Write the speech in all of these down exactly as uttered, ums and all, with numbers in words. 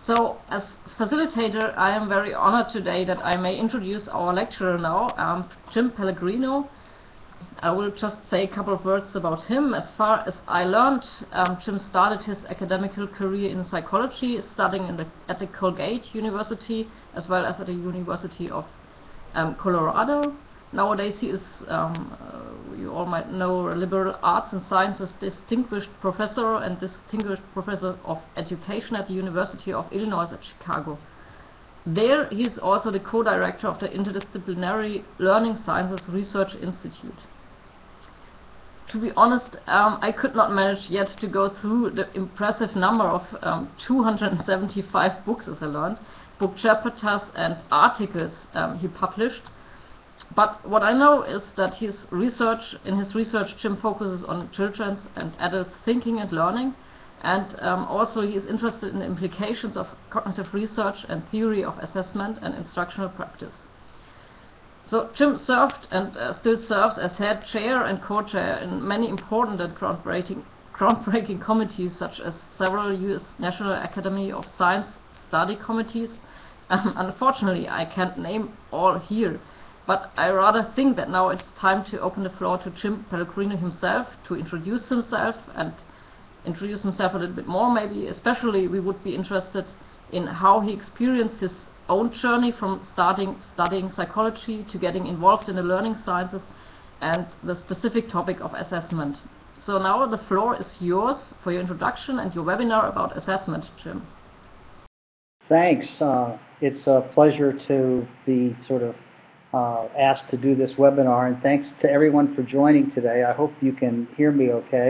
So, as facilitator, I am very honored today that I may introduce our lecturer now, um, Jim Pellegrino. I will just say a couple of words about him. As far as I learned, um, Jim started his academical career in psychology, studying in the, at the Colgate University, as well as at the University of um, Colorado. Nowadays he is, um, uh, you all might know, a liberal arts and sciences distinguished professor and distinguished professor of education at the University of Illinois at Chicago. There he is also the co-director of the Interdisciplinary Learning Sciences Research Institute. To be honest, um, I could not manage yet to go through the impressive number of um, two hundred seventy-five books, as I learned, book chapters and articles um, he published. But what I know is that his research, in his research, Jim focuses on children's and adults' thinking and learning, and um, also he is interested in the implications of cognitive research and theory of assessment and instructional practice. So Jim served and uh, still serves as head chair and co-chair in many important and groundbreaking, groundbreaking committees, such as several U S National Academy of Science study committees. Um, unfortunately, I can't name all here. But I rather think that now it's time to open the floor to Jim Pellegrino himself, to introduce himself and introduce himself a little bit more. Maybe especially we would be interested in how he experienced his own journey from starting studying psychology to getting involved in the learning sciences and the specific topic of assessment. So now the floor is yours for your introduction and your webinar about assessment, Jim. Thanks. Uh, it's a pleasure to be sort of Uh, asked to do this webinar, and thanks to everyone for joining today. I hope you can hear me okay,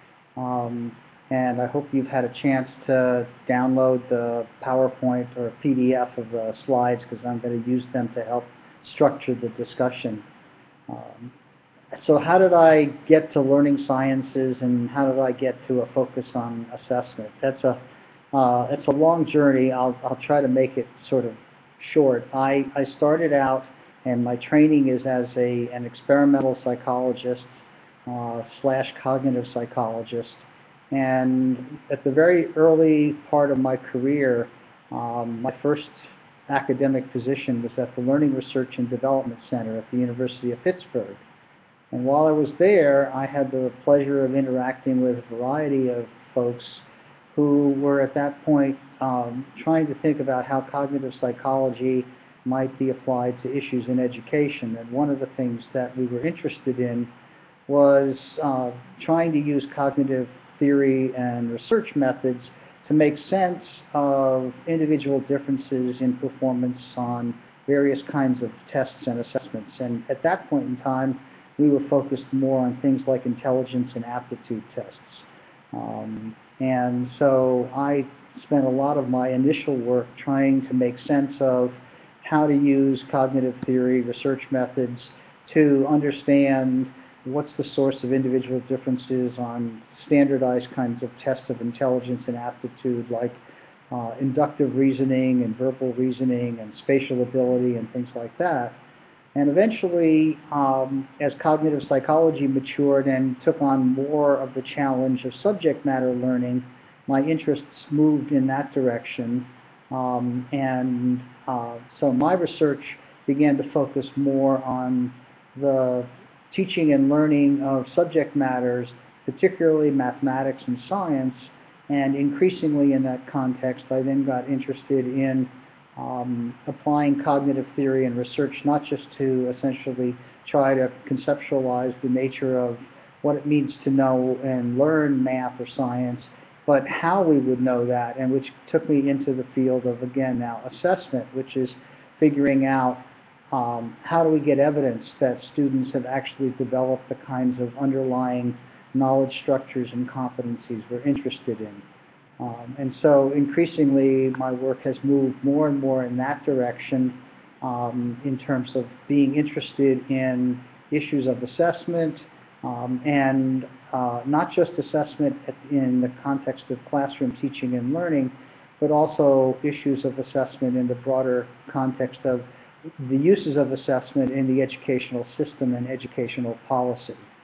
um, and I hope you've had a chance to download the PowerPoint or P D F of the slides, because I'm going to use them to help structure the discussion. Um, so how did I get to learning sciences, and how did I get to a focus on assessment? That's a uh, it's a long journey. I'll, I'll try to make it sort of short. I, I started out, and my training is as a, an experimental psychologist uh, slash cognitive psychologist. And at the very early part of my career, um, my first academic position was at the Learning Research and Development Center at the University of Pittsburgh. And while I was there, I had the pleasure of interacting with a variety of folks who were at that point um, trying to think about how cognitive psychology might be applied to issues in education. And one of the things that we were interested in was uh, trying to use cognitive theory and research methods to make sense of individual differences in performance on various kinds of tests and assessments. And at that point in time, we were focused more on things like intelligence and aptitude tests. Um, and so I spent a lot of my initial work trying to make sense of how to use cognitive theory, research methods to understand what's the source of individual differences on standardized kinds of tests of intelligence and aptitude, like uh, inductive reasoning and verbal reasoning and spatial ability and things like that. And eventually, um, as cognitive psychology matured and took on more of the challenge of subject matter learning, my interests moved in that direction. Um, and uh, so my research began to focus more on the teaching and learning of subject matters, particularly mathematics and science. And increasingly in that context, I then got interested in um, applying cognitive theory and research, not just to essentially try to conceptualize the nature of what it means to know and learn math or science, but how we would know that, and which took me into the field of, again, now assessment, which is figuring out um, how do we get evidence that students have actually developed the kinds of underlying knowledge structures and competencies we're interested in. Um, and so increasingly my work has moved more and more in that direction, um, in terms of being interested in issues of assessment, um, and Uh, not just assessment at, in the context of classroom teaching and learning, but also issues of assessment in the broader context of the uses of assessment in the educational system and educational policy.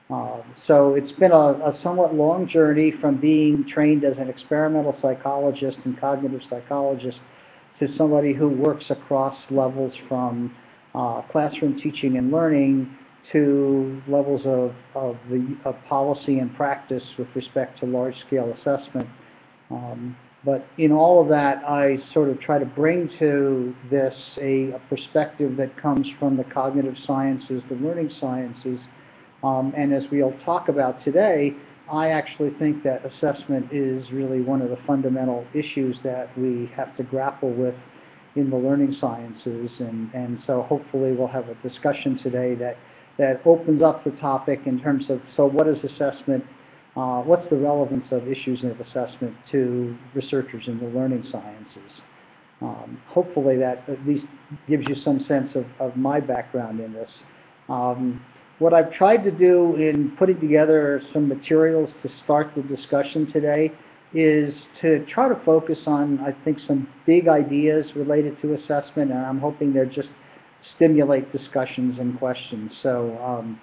Uh, so it's been a, a somewhat long journey from being trained as an experimental psychologist and cognitive psychologist to somebody who works across levels from uh, classroom teaching and learning to levels of, of, the, of policy and practice with respect to large-scale assessment. Um, but in all of that, I sort of try to bring to this a, a perspective that comes from the cognitive sciences, the learning sciences. Um, and as we'll talk about today, I actually think that assessment is really one of the fundamental issues that we have to grapple with in the learning sciences. And, and so hopefully we'll have a discussion today that, that opens up the topic in terms of, so what is assessment? Uh, what's the relevance of issues of assessment to researchers in the learning sciences? Um, hopefully that at least gives you some sense of, of my background in this. Um, What I've tried to do in putting together some materials to start the discussion today is to try to focus on, I think, some big ideas related to assessment, and I'm hoping they'll just stimulate discussions and questions. So um,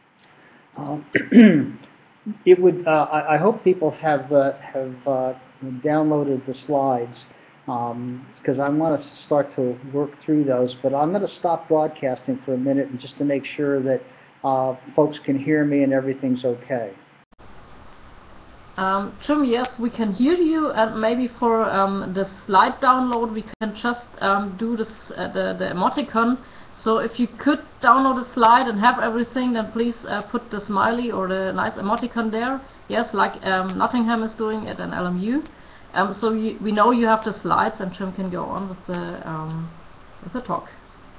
um, it would. Uh, I, I hope people have uh, have uh, downloaded the slides because um, I want to start to work through those. But I'm going to stop broadcasting for a minute and just to make sure that Uh, folks can hear me and everything's okay. Um, Jim, yes, we can hear you, and maybe for um, the slide download we can just um, do this, uh, the, the emoticon. So if you could download a slide and have everything, then please uh, put the smiley or the nice emoticon there. Yes, like um, Nottingham is doing at an L M U. Um, so you, we know you have the slides, and Jim can go on with the, um, with the talk.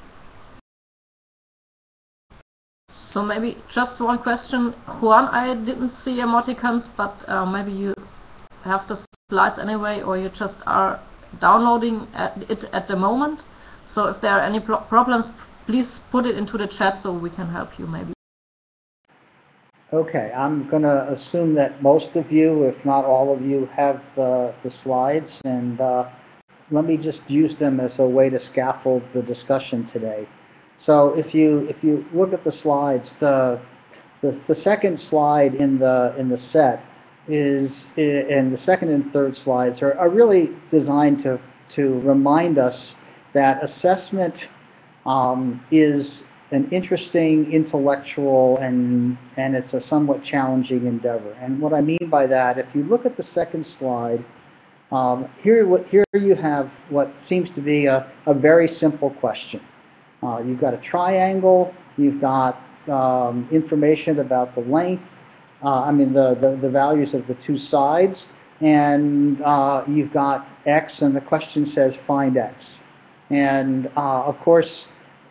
So maybe just one question, Juan, I didn't see emoticons, but uh, maybe you have the slides anyway, or you just are downloading at it at the moment. So if there are any pro problems, please put it into the chat so we can help you maybe. Okay, I'm going to assume that most of you, if not all of you, have uh, the slides, and uh, let me just use them as a way to scaffold the discussion today. So if you if you look at the slides, the the, the second slide in the in the set is, and the second and third slides are, are really designed to to remind us that assessment um, is an interesting intellectual and and it's a somewhat challenging endeavor. And what I mean by that, if you look at the second slide, um, here what here you have what seems to be a, a very simple question. Uh, you've got a triangle, you've got um, information about the length, uh, I mean the, the, the values of the two sides, and uh, you've got x, and the question says find x. And uh, of course,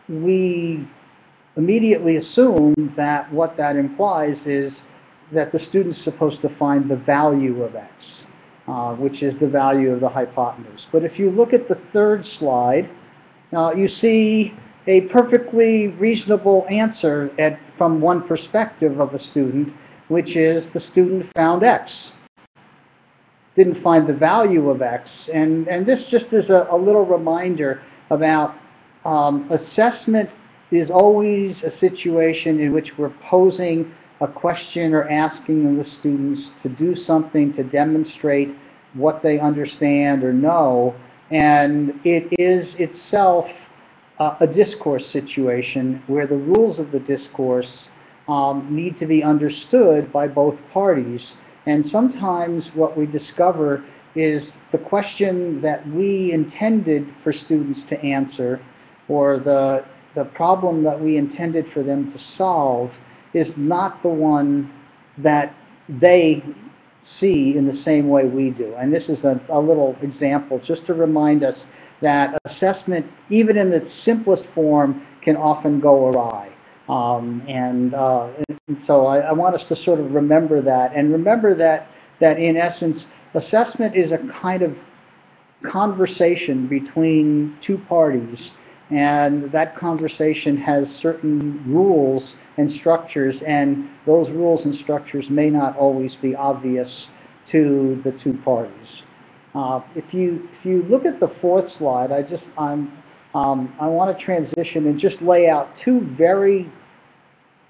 we immediately assume that what that implies is that the student's supposed to find the value of x, uh, which is the value of the hypotenuse. But if you look at the third slide, uh, you see a perfectly reasonable answer at, from one perspective of a student, which is the student found x, didn't find the value of x. And, and this just is a, a little reminder about um, assessment is always a situation in which we're posing a question or asking the students to do something to demonstrate what they understand or know, and it is itself Uh, a discourse situation where the rules of the discourse um, need to be understood by both parties. And sometimes what we discover is the question that we intended for students to answer, or the, the problem that we intended for them to solve, is not the one that they see in the same way we do. And this is a, a little example just to remind us that assessment, even in its simplest form, can often go awry. Um, and, uh, and so I, I want us to sort of remember that, and remember that, that in essence, assessment is a kind of conversation between two parties, and that conversation has certain rules and structures, and those rules and structures may not always be obvious to the two parties. Uh, if you if you look at the fourth slide, I just I'm um, I want to transition and just lay out two very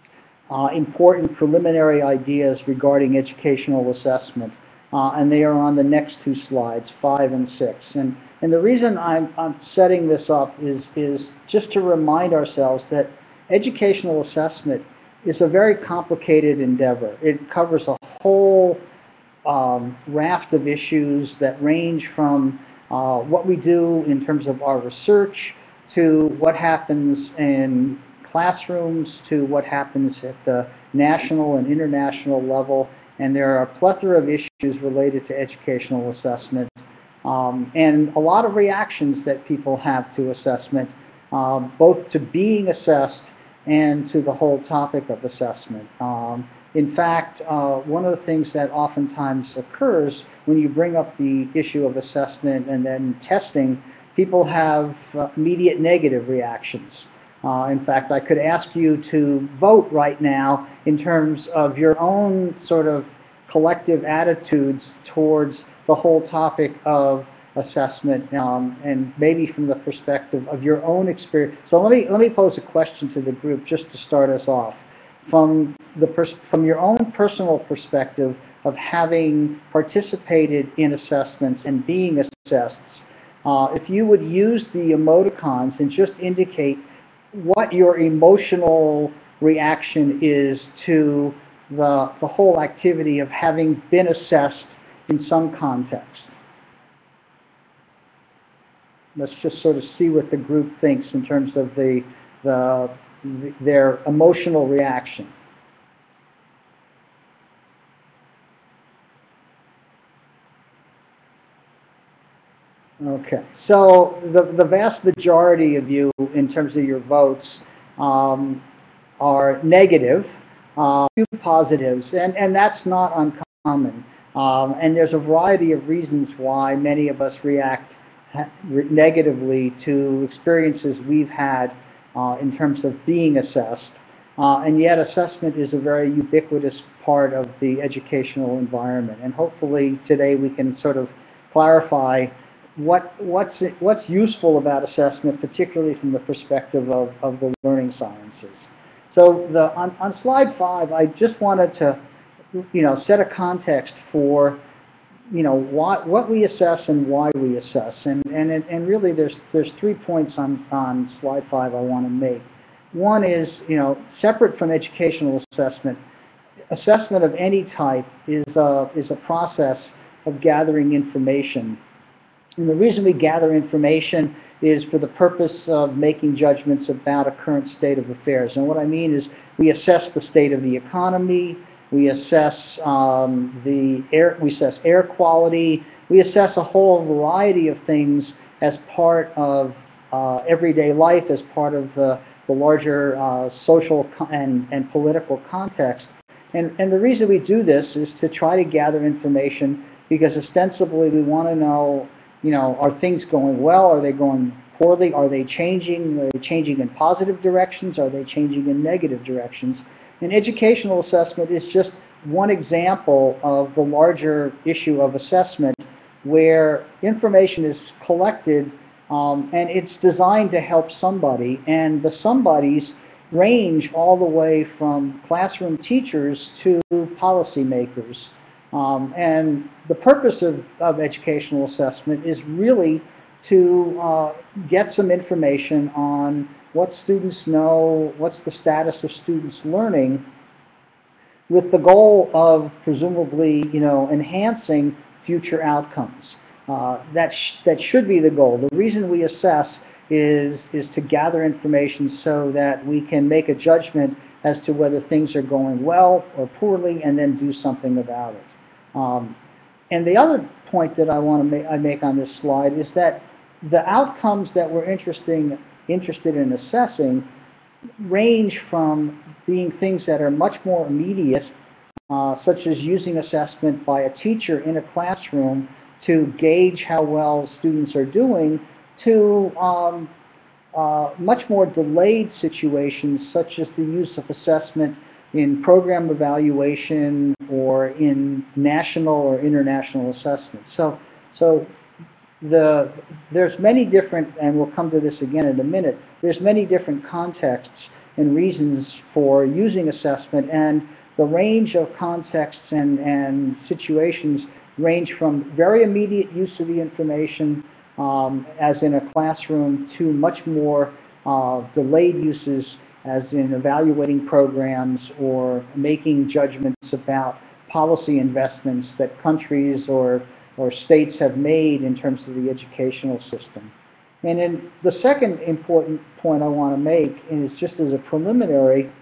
uh, important preliminary ideas regarding educational assessment. Uh, and they are on the next two slides, five and six. And, and the reason I'm, I'm setting this up is, is just to remind ourselves that educational assessment is a very complicated endeavor. It covers a whole um, raft of issues that range from uh, what we do in terms of our research to what happens in classrooms to what happens at the national and international level. And there are a plethora of issues related to educational assessment um, and a lot of reactions that people have to assessment, uh, both to being assessed and to the whole topic of assessment. Um, in fact, uh, one of the things that oftentimes occurs when you bring up the issue of assessment and then testing, people have uh, immediate negative reactions. Uh, in fact, I could ask you to vote right now in terms of your own sort of collective attitudes towards the whole topic of assessment, um, and maybe from the perspective of your own experience. So let me let me pose a question to the group just to start us off. From the pers from your own personal perspective of having participated in assessments and being assessed, uh, if you would use the emoticons and just indicate what your emotional reaction is to the, the whole activity of having been assessed in some context. Let's just sort of see what the group thinks in terms of the, the, the their emotional reaction. Okay, so the, the vast majority of you, in terms of your votes, um, are negative, uh, few positives, and, and that's not uncommon. Um, and there's a variety of reasons why many of us react negatively to experiences we've had uh, in terms of being assessed. Uh, and yet assessment is a very ubiquitous part of the educational environment. And hopefully today we can sort of clarify what, what's, what's useful about assessment, particularly from the perspective of, of the learning sciences. So the, on, on slide five, I just wanted to you know, set a context for you know, what, what we assess and why we assess. And, and, and really there's, there's three points on, on slide five I want to make. One is, you know, separate from educational assessment, assessment of any type is a, is a process of gathering information. And the reason we gather information is for the purpose of making judgments about a current state of affairs. And what I mean is we assess the state of the economy, we assess um, the air, we assess air quality, we assess a whole variety of things as part of uh, everyday life, as part of the, the larger uh, social and, and political context. And, and the reason we do this is to try to gather information because ostensibly we want to know, you know, are things going well? Are they going poorly? Are they changing? Are they changing in positive directions? Are they changing in negative directions? And educational assessment is just one example of the larger issue of assessment where information is collected um, and it's designed to help somebody, and the somebodies range all the way from classroom teachers to policymakers. Um, and the purpose of, of educational assessment is really to uh, get some information on what students know, what's the status of students learning, with the goal of presumably, you know, enhancing future outcomes. Uh, that, sh that should be the goal. The reason we assess is, is to gather information so that we can make a judgment as to whether things are going well or poorly and then do something about it. Um, and the other point that I want to make, I make on this slide is that the outcomes that we're interesting, interested in assessing range from being things that are much more immediate, uh, such as using assessment by a teacher in a classroom to gauge how well students are doing, to um, uh, much more delayed situations, such as the use of assessment in program evaluation or in national or international assessments. So, so the, there's many different, and we'll come to this again in a minute, there's many different contexts and reasons for using assessment, and the range of contexts and, and situations range from very immediate use of the information, um, as in a classroom, to much more uh, delayed uses, as in evaluating programs or making judgments about policy investments that countries or, or states have made in terms of the educational system. And then the second important point I want to make, and it's just as a preliminary,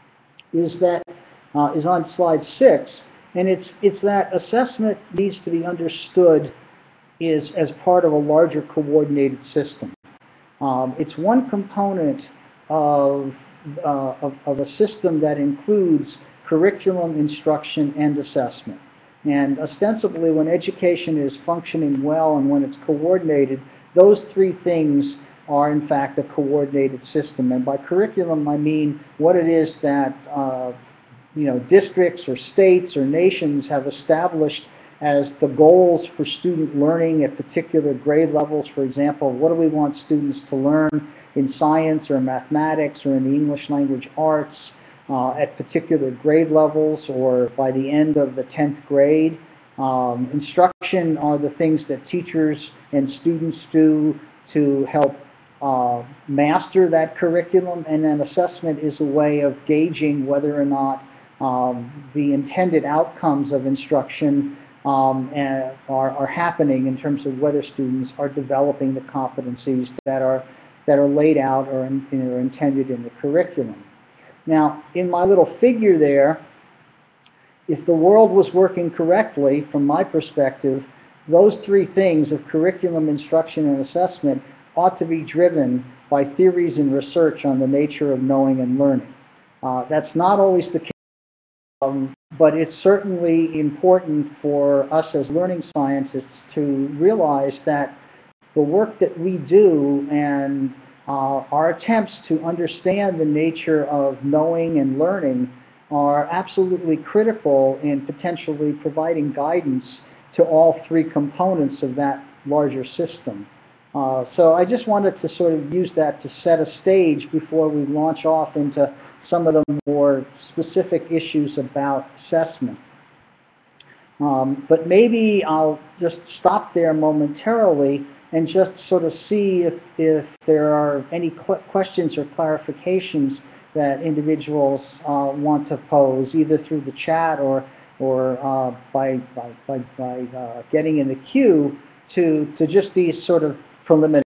is that uh, is on slide six, and it's it's that assessment needs to be understood is as part of a larger coordinated system. Um, it's one component of, uh, of of a system that includes curriculum, instruction, and assessment. And ostensibly, when education is functioning well and when it's coordinated, those three things are in fact a coordinated system. And by curriculum, I mean what it is that uh, you know, districts or states or nations have established as the goals for student learning at particular grade levels. For example, what do we want students to learn in science or mathematics or in the English language arts uh, at particular grade levels or by the end of the tenth grade. Um, instruction are the things that teachers and students do to help uh, master that curriculum, and then assessment is a way of gauging whether or not um, the intended outcomes of instruction um, and are, are happening in terms of whether students are developing the competencies that are that are laid out or in, you know, intended in the curriculum. Now, in my little figure there, if the world was working correctly, from my perspective, those three things of curriculum, instruction, and assessment ought to be driven by theories and research on the nature of knowing and learning. Uh, that's not always the case, um, but it's certainly important for us as learning scientists to realize that the work that we do and uh, our attempts to understand the nature of knowing and learning are absolutely critical in potentially providing guidance to all three components of that larger system. Uh, so I just wanted to sort of use that to set a stage before we launch off into some of the more specific issues about assessment. Um, but maybe I'll just stop there momentarily and just sort of see if, if there are any questions or clarifications that individuals uh, want to pose, either through the chat or or uh, by by by, by uh, getting in the queue to to just these sort of preliminary.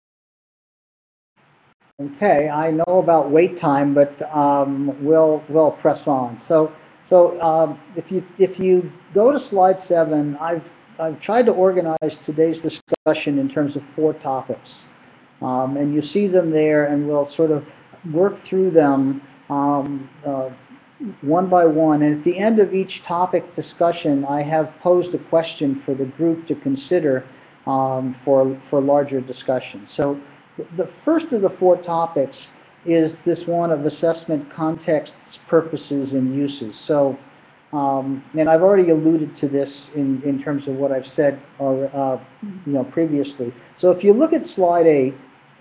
Okay, I know about wait time, but um, we'll we'll press on. So so um, if you if you go to slide seven, I've I've tried to organize today's discussion in terms of four topics, um, and you see them there, and we'll sort of work through them Um, uh, one by one, and at the end of each topic discussion, I have posed a question for the group to consider um, for for larger discussion. So, the first of the four topics is this one of assessment contexts, purposes, and uses. So, um, and I've already alluded to this in in terms of what I've said, or uh, you know, previously. So, if you look at slide eight.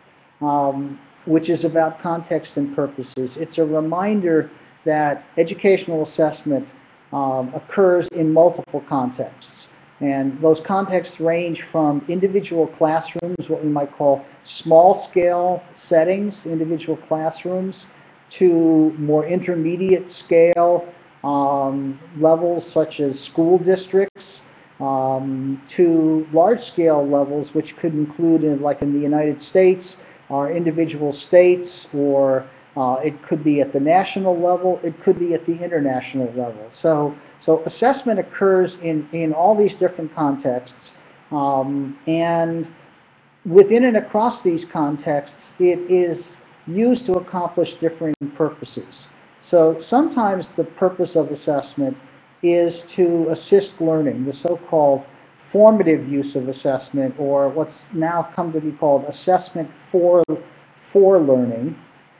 Um, which is about context and purposes. It's a reminder that educational assessment um, occurs in multiple contexts. And those contexts range from individual classrooms, what we might call small-scale settings, individual classrooms, to more intermediate scale um, levels such as school districts, um, to large-scale levels, which could include, in, like in the United States, our individual states, or uh, it could be at the national level, it could be at the international level. So, so assessment occurs in, in all these different contexts, um, and within and across these contexts, it is used to accomplish different purposes. So sometimes the purpose of assessment is to assist learning, the so-called formative use of assessment, or what's now come to be called assessment for, for learning.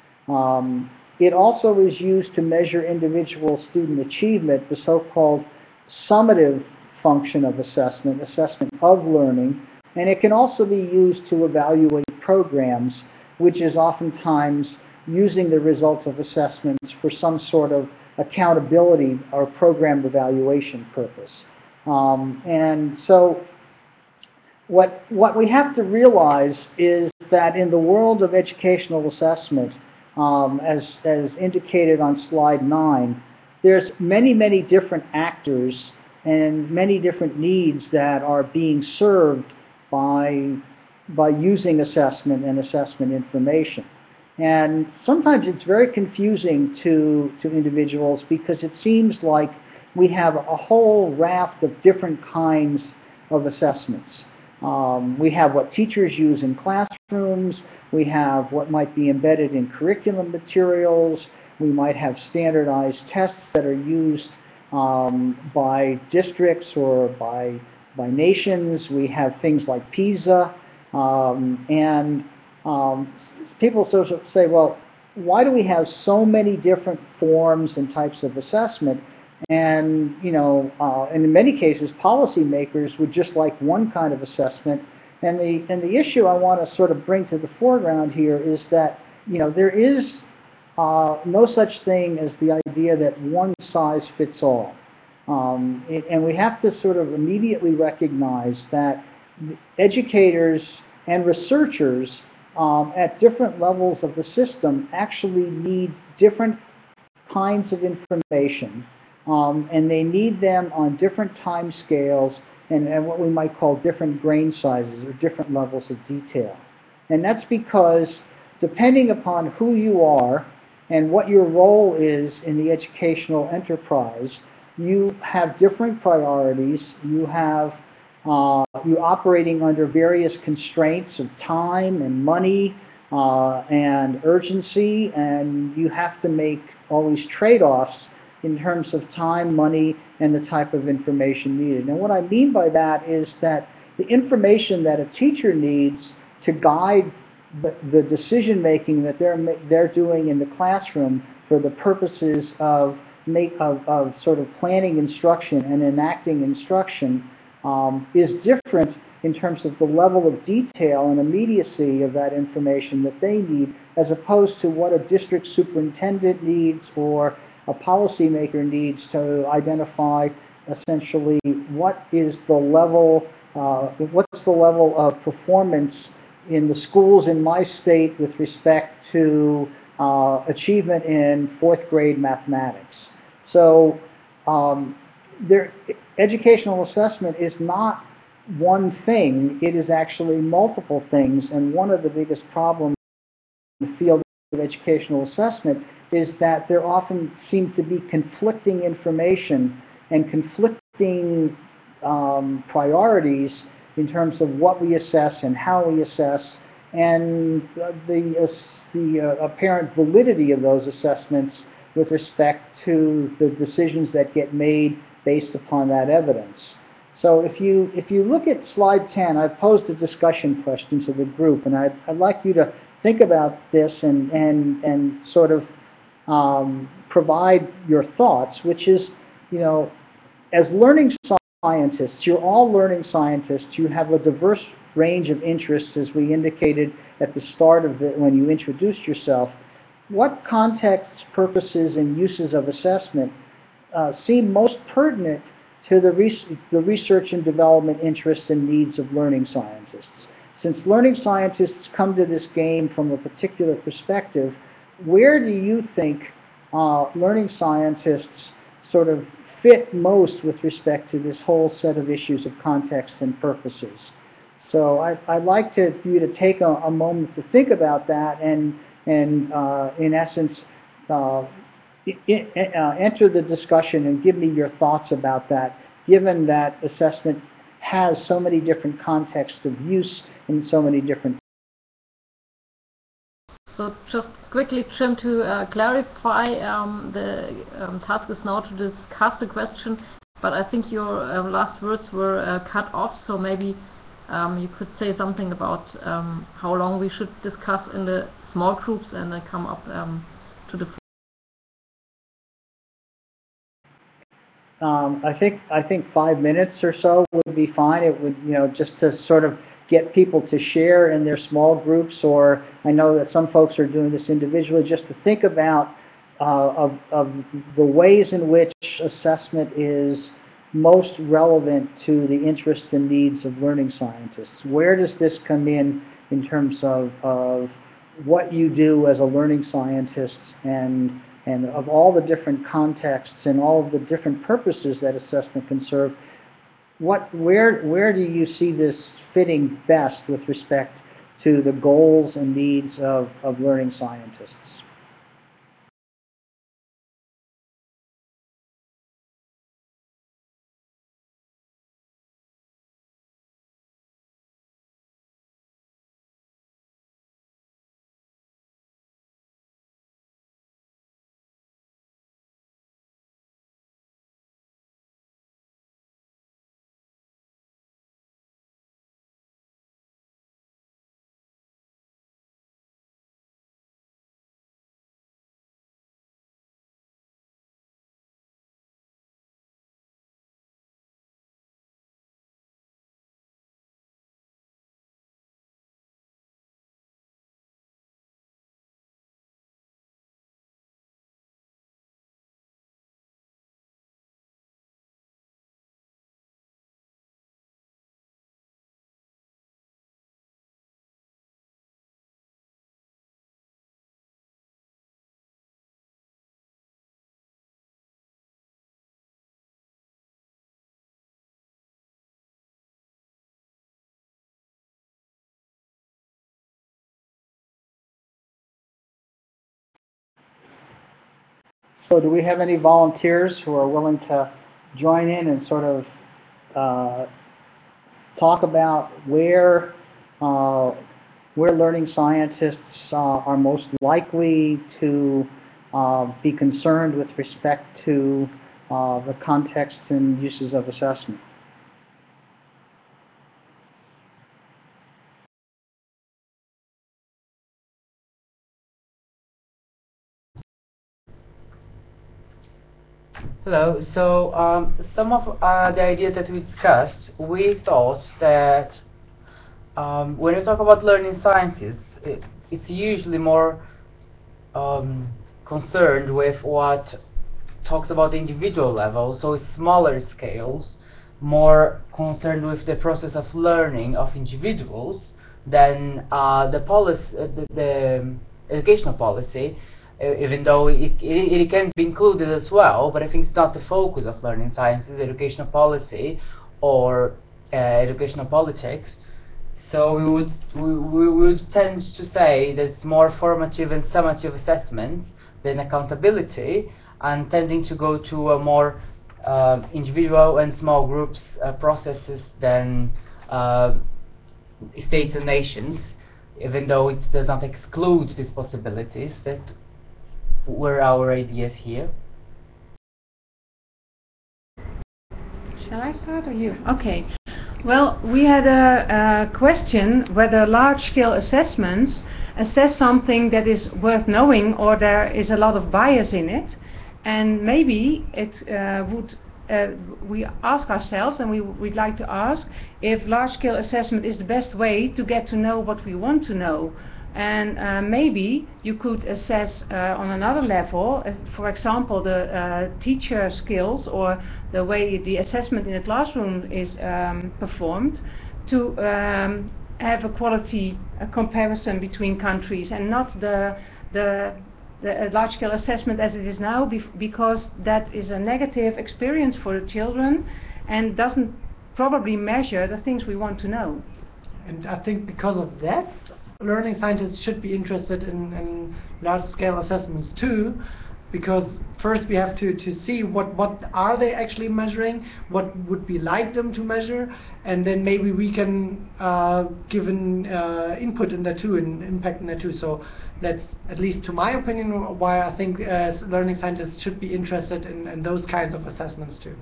Um, it also is used to measure individual student achievement, the so-called summative function of assessment, assessment of learning, and it can also be used to evaluate programs, which is oftentimes using the results of assessments for some sort of accountability or program evaluation purpose. Um, and so what, what we have to realize is that in the world of educational assessment, um, as, as indicated on slide nine, there's many, many different actors and many different needs that are being served by, by using assessment and assessment information. And sometimes it's very confusing to, to individuals because it seems like we have a whole raft of different kinds of assessments. Um, we have what teachers use in classrooms, we have what might be embedded in curriculum materials, we might have standardized tests that are used um, by districts or by, by nations. We have things like PISA, um, and um, people sort of say, well, why do we have so many different forms and types of assessment? And, you know, uh, and in many cases, policymakers would just like one kind of assessment. And the, and the issue I want to sort of bring to the foreground here is that, you know, there is uh, no such thing as the idea that one size fits all. Um, it, and we have to sort of immediately recognize that educators and researchers um, at different levels of the system actually need different kinds of information. Um, and they need them on different time scales and, and what we might call different grain sizes or different levels of detail. And that's because depending upon who you are and what your role is in the educational enterprise, you have different priorities. You have uh, you operating under various constraints of time and money uh, and urgency, and you have to make always trade-offs in terms of time, money, and the type of information needed. And what I mean by that is that the information that a teacher needs to guide the, the decision-making that they're, they're doing in the classroom for the purposes of, make, of, of sort of planning instruction and enacting instruction um, is different in terms of the level of detail and immediacy of that information that they need, as opposed to what a district superintendent needs or a policymaker needs to identify essentially what is the level, uh, what's the level of performance in the schools in my state with respect to uh, achievement in fourth grade mathematics. So um, there, educational assessment is not one thing, it is actually multiple things, and one of the biggest problems in the field of educational assessment is that there often seem to be conflicting information and conflicting um, priorities in terms of what we assess and how we assess, and uh, the, uh, the uh, apparent validity of those assessments with respect to the decisions that get made based upon that evidence. So if you, if you look at slide ten, I've posed a discussion question to the group, and I'd, I'd like you to think about this and, and, and sort of um, provide your thoughts, which is, you know, as learning scientists, you're all learning scientists, you have a diverse range of interests, as we indicated at the start of it when you introduced yourself. What contexts, purposes, and uses of assessment uh, seem most pertinent to the, res the research and development interests and needs of learning scientists? Since learning scientists come to this game from a particular perspective, where do you think uh, learning scientists sort of fit most with respect to this whole set of issues of context and purposes? So I, I'd like to, for you to take a, a moment to think about that and, and uh, in essence, uh, it, uh, enter the discussion and give me your thoughts about that, given that assessment has so many different contexts of use in so many different. So just quickly, Jim, to uh, clarify, um, the um, task is now to discuss the question, but I think your uh, last words were uh, cut off, so maybe um, you could say something about um, how long we should discuss in the small groups and then come up um, to the. Um, I think I think five minutes or so would be fine. It would, you know, just to sort of get people to share in their small groups, or I know that some folks are doing this individually, just to think about uh, of, of the ways in which assessment is most relevant to the interests and needs of learning scientists. Where does this come in in terms of, of what you do as a learning scientist, and, and of all the different contexts and all of the different purposes that assessment can serve? What, where, where do you see this fitting best with respect to the goals and needs of, of learning scientists? So do we have any volunteers who are willing to join in and sort of uh, talk about where uh, where learning scientists uh, are most likely to uh, be concerned with respect to uh, the context and uses of assessment? Hello. So um, some of uh, the ideas that we discussed, we thought that um, when we talk about learning sciences, it, it's usually more um, concerned with what talks about the individual level, so smaller scales, more concerned with the process of learning of individuals than uh, the policy, uh, the, the educational policy. Even though it, it, it can be included as well, but I think it's not the focus of learning sciences, educational policy or uh, educational politics. So we would we, we would tend to say that it's more formative and summative assessments than accountability, and tending to go to a more uh, individual and small groups uh, processes than uh, states and nations, even though it does not exclude these possibilities. That were our ideas here. Shall I start or you? Okay. Well, we had a, a question whether large-scale assessments assess something that is worth knowing or there is a lot of bias in it, and maybe it uh, would. Uh, we ask ourselves, and we, we'd like to ask if large-scale assessment is the best way to get to know what we want to know. And uh, maybe you could assess uh, on another level, uh, for example, the uh, teacher skills or the way the assessment in the classroom is um, performed, to um, have a quality a comparison between countries, and not the the, the large-scale assessment as it is now, because that is a negative experience for the children and doesn't probably measure the things we want to know. And I think because of that, learning scientists should be interested in, in large-scale assessments too, because first we have to, to see what, what are they actually measuring, what would we like them to measure, and then maybe we can uh, give an uh, input in that too, and impact in that too. So that's, at least to my opinion, why I think uh, learning scientists should be interested in, in those kinds of assessments too.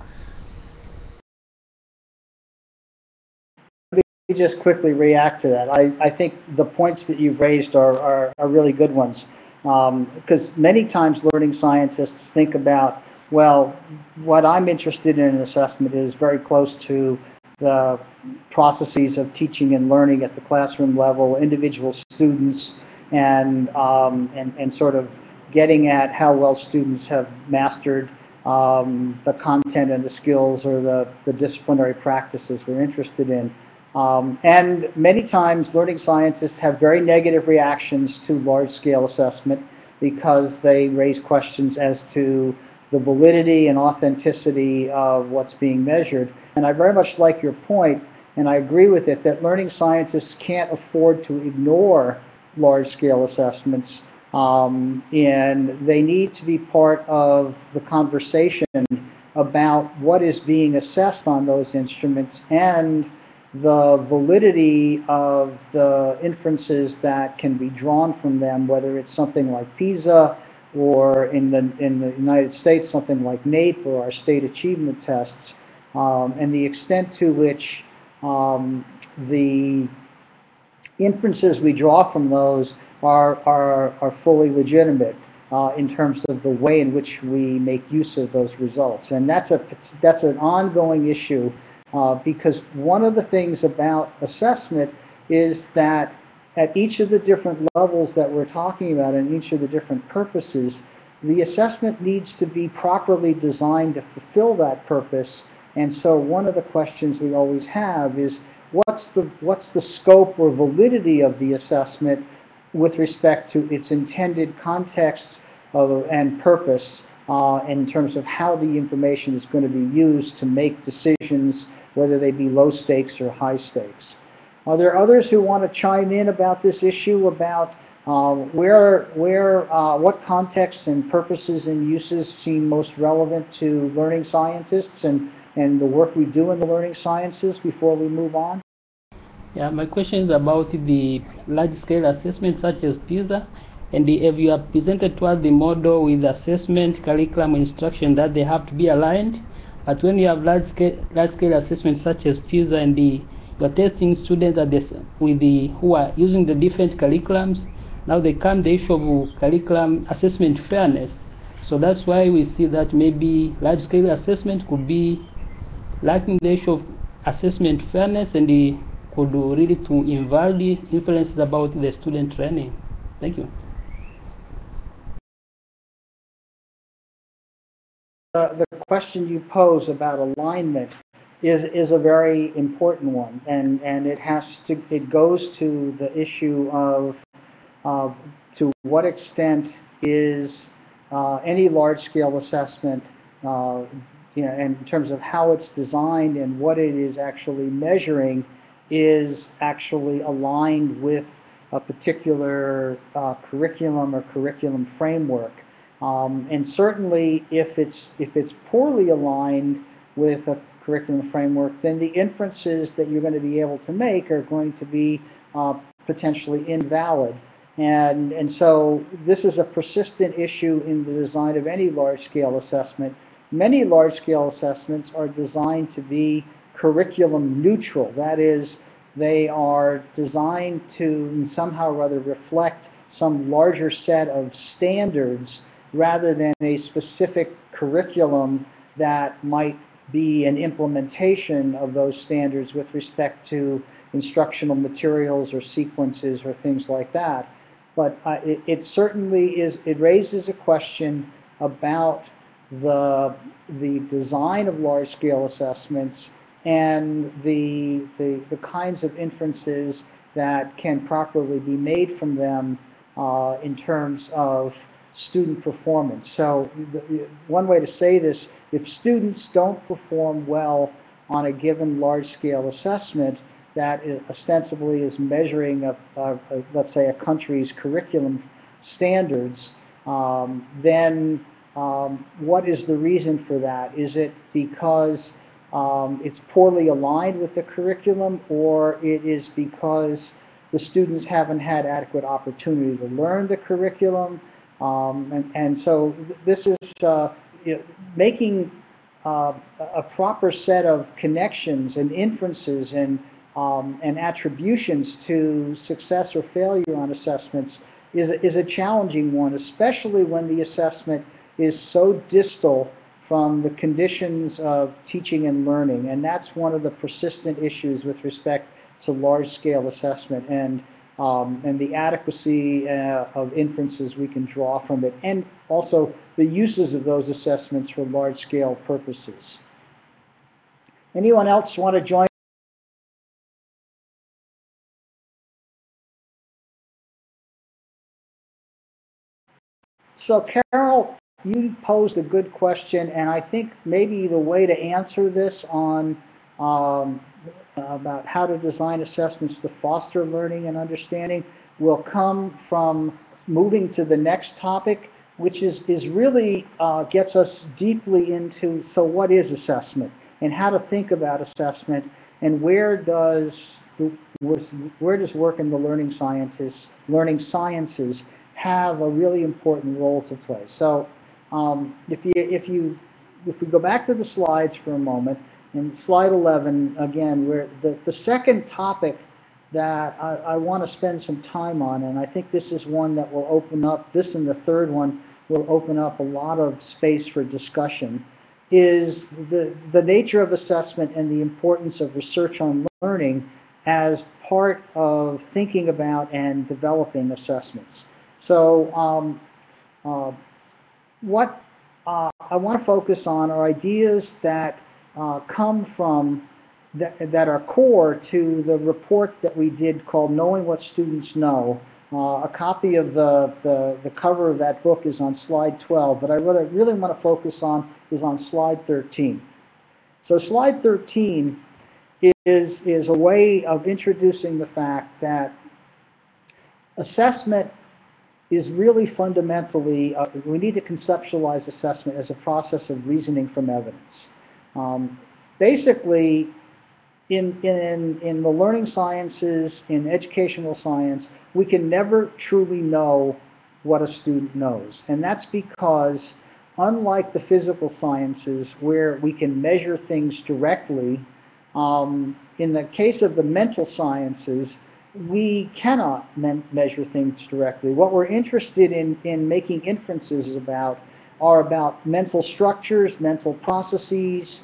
Let me just quickly react to that. I, I think the points that you've raised are, are, are really good ones, because um, many times learning scientists think about, well, what I'm interested in an assessment is very close to the processes of teaching and learning at the classroom level, individual students, and, um, and, and sort of getting at how well students have mastered um, the content and the skills or the, the disciplinary practices we're interested in. Um, and many times learning scientists have very negative reactions to large-scale assessment because they raise questions as to the validity and authenticity of what's being measured. And I very much like your point, and I agree with it, that learning scientists can't afford to ignore large-scale assessments, um, and they need to be part of the conversation about what is being assessed on those instruments and the validity of the inferences that can be drawn from them, whether it's something like PISA or in the, in the United States, something like NAEP or our state achievement tests, um, and the extent to which um, the inferences we draw from those are, are, are fully legitimate uh, in terms of the way in which we make use of those results. And that's, a, that's an ongoing issue uh, because one of the things about assessment is that at each of the different levels that we're talking about and each of the different purposes, the assessment needs to be properly designed to fulfill that purpose. And so one of the questions we always have is, what's the, what's the scope or validity of the assessment with respect to its intended context of, and purpose uh, in terms of how the information is going to be used to make decisions, whether they be low stakes or high stakes. Are there others who want to chime in about this issue, about uh, where, where, uh, what contexts and purposes and uses seem most relevant to learning scientists and, and the work we do in the learning sciences before we move on? Yeah, my question is about the large-scale assessment such as PISA, and the, if you are presented towards the model with assessment, curriculum, instruction that they have to be aligned, but when you have large-scale large-scale assessments such as PISA and the you're testing students at this, with the, who are using the different curriculums, now they come the issue of curriculum assessment fairness. So that's why we see that maybe large-scale assessment could be lacking the issue of assessment fairness, and the could do really to involve the influences about the student training. Thank you. Uh, the question you pose about alignment is is a very important one, and and it has to it goes to the issue of uh, to what extent is uh, any large-scale assessment, uh, you know, in terms of how it's designed and what it is actually measuring, is actually aligned with a particular uh, curriculum or curriculum framework. Um, and certainly, if it's if it's poorly aligned with a curriculum framework, then the inferences that you're going to be able to make are going to be uh, potentially invalid. And and so this is a persistent issue in the design of any large-scale assessment. Many large-scale assessments are designed to be curriculum neutral. That is, they are designed to somehow or other reflect some larger set of standards rather than a specific curriculum that might be an implementation of those standards with respect to instructional materials or sequences or things like that. But uh, it, it certainly is, it raises a question about the, the design of large-scale assessments and the, the, the kinds of inferences that can properly be made from them uh, in terms of student performance. So the, one way to say this, if students don't perform well on a given large-scale assessment that is ostensibly is measuring, a, a, a, let's say, a country's curriculum standards, um, then um, what is the reason for that? Is it because um, it's poorly aligned with the curriculum, or it is because the students haven't had adequate opportunity to learn the curriculum? Um, and, and so this is uh, you know, making uh, a proper set of connections and inferences and, um, and attributions to success or failure on assessments is, is a challenging one, especially when the assessment is so distal from the conditions of teaching and learning, and that's one of the persistent issues with respect to large-scale assessment and um, and the adequacy uh, of inferences we can draw from it, and also the uses of those assessments for large-scale purposes. Anyone else want to join? So, Carol, you posed a good question, and I think maybe the way to answer this on um, about how to design assessments to foster learning and understanding will come from moving to the next topic, which is, is really uh, gets us deeply into, so what is assessment, and how to think about assessment, and where does where does work in the learning scientists, learning sciences have a really important role to play. So um, if you if you if we go back to the slides for a moment, in slide eleven again, where the the second topic that I, I want to spend some time on, and I think this is one that will open up, this and the third one will open up a lot of space for discussion, is the the nature of assessment and the importance of research on learning as part of thinking about and developing assessments. So um, uh, what uh, I want to focus on are ideas that uh, come from, that, that are core to the report that we did called Knowing What Students Know. Uh, a copy of the, the, the cover of that book is on slide twelve, but I really, really want to focus on is on slide thirteen. So slide thirteen is, is a way of introducing the fact that assessment is really fundamentally, uh, we need to conceptualize assessment as a process of reasoning from evidence. Um, basically, in, in, in the learning sciences, in educational science, we can never truly know what a student knows. And that's because, unlike the physical sciences, where we can measure things directly, um, in the case of the mental sciences, we cannot me measure things directly. What we're interested in, in making inferences about are about mental structures, mental processes,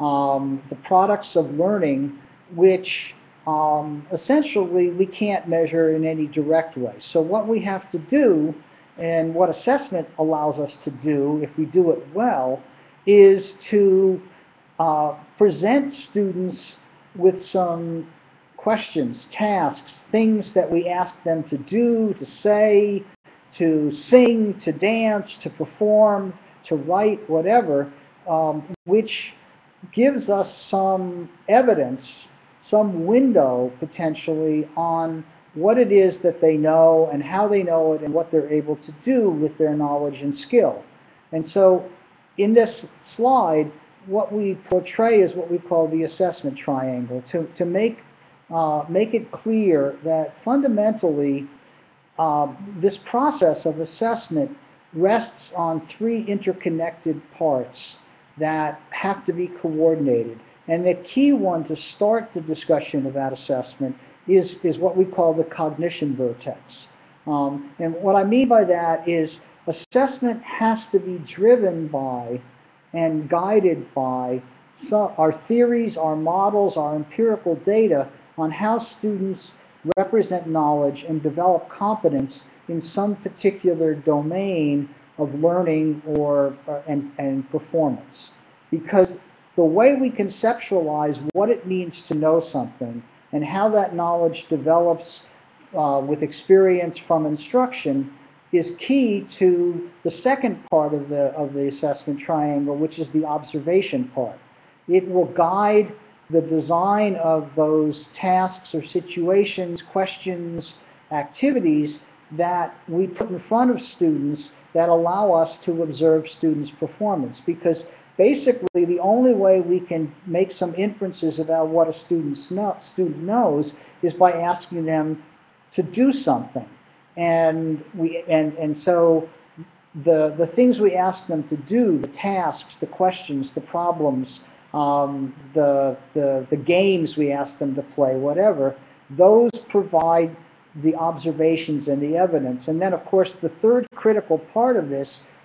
um, the products of learning, which um, essentially we can't measure in any direct way. So what we have to do, and what assessment allows us to do, if we do it well, is to uh, present students with some questions, tasks, things that we ask them to do, to say, to sing, to dance, to perform, to write, whatever, um, which gives us some evidence, some window potentially on what it is that they know and how they know it and what they're able to do with their knowledge and skill. And so in this slide, what we portray is what we call the assessment triangle, to, to make Uh, make it clear that fundamentally uh, this process of assessment rests on three interconnected parts that have to be coordinated. And the key one to start the discussion about assessment is, is what we call the cognition vertex. Um, and what I mean by that is assessment has to be driven by and guided by some, our theories, our models, our empirical data on how students represent knowledge and develop competence in some particular domain of learning or uh, and, and performance. Because the way we conceptualize what it means to know something and how that knowledge develops uh, with experience from instruction is key to the second part of the, of the assessment triangle, which is the observation part. It will guide the design of those tasks or situations, questions, activities that we put in front of students that allow us to observe students' performance. Because basically the only way we can make some inferences about what a student's know, student knows is by asking them to do something. And, we, and, and so the, the things we ask them to do, the tasks, the questions, the problems, Um, the, the, the games we ask them to play, whatever, those provide the observations and the evidence. And then, of course, the third critical part of this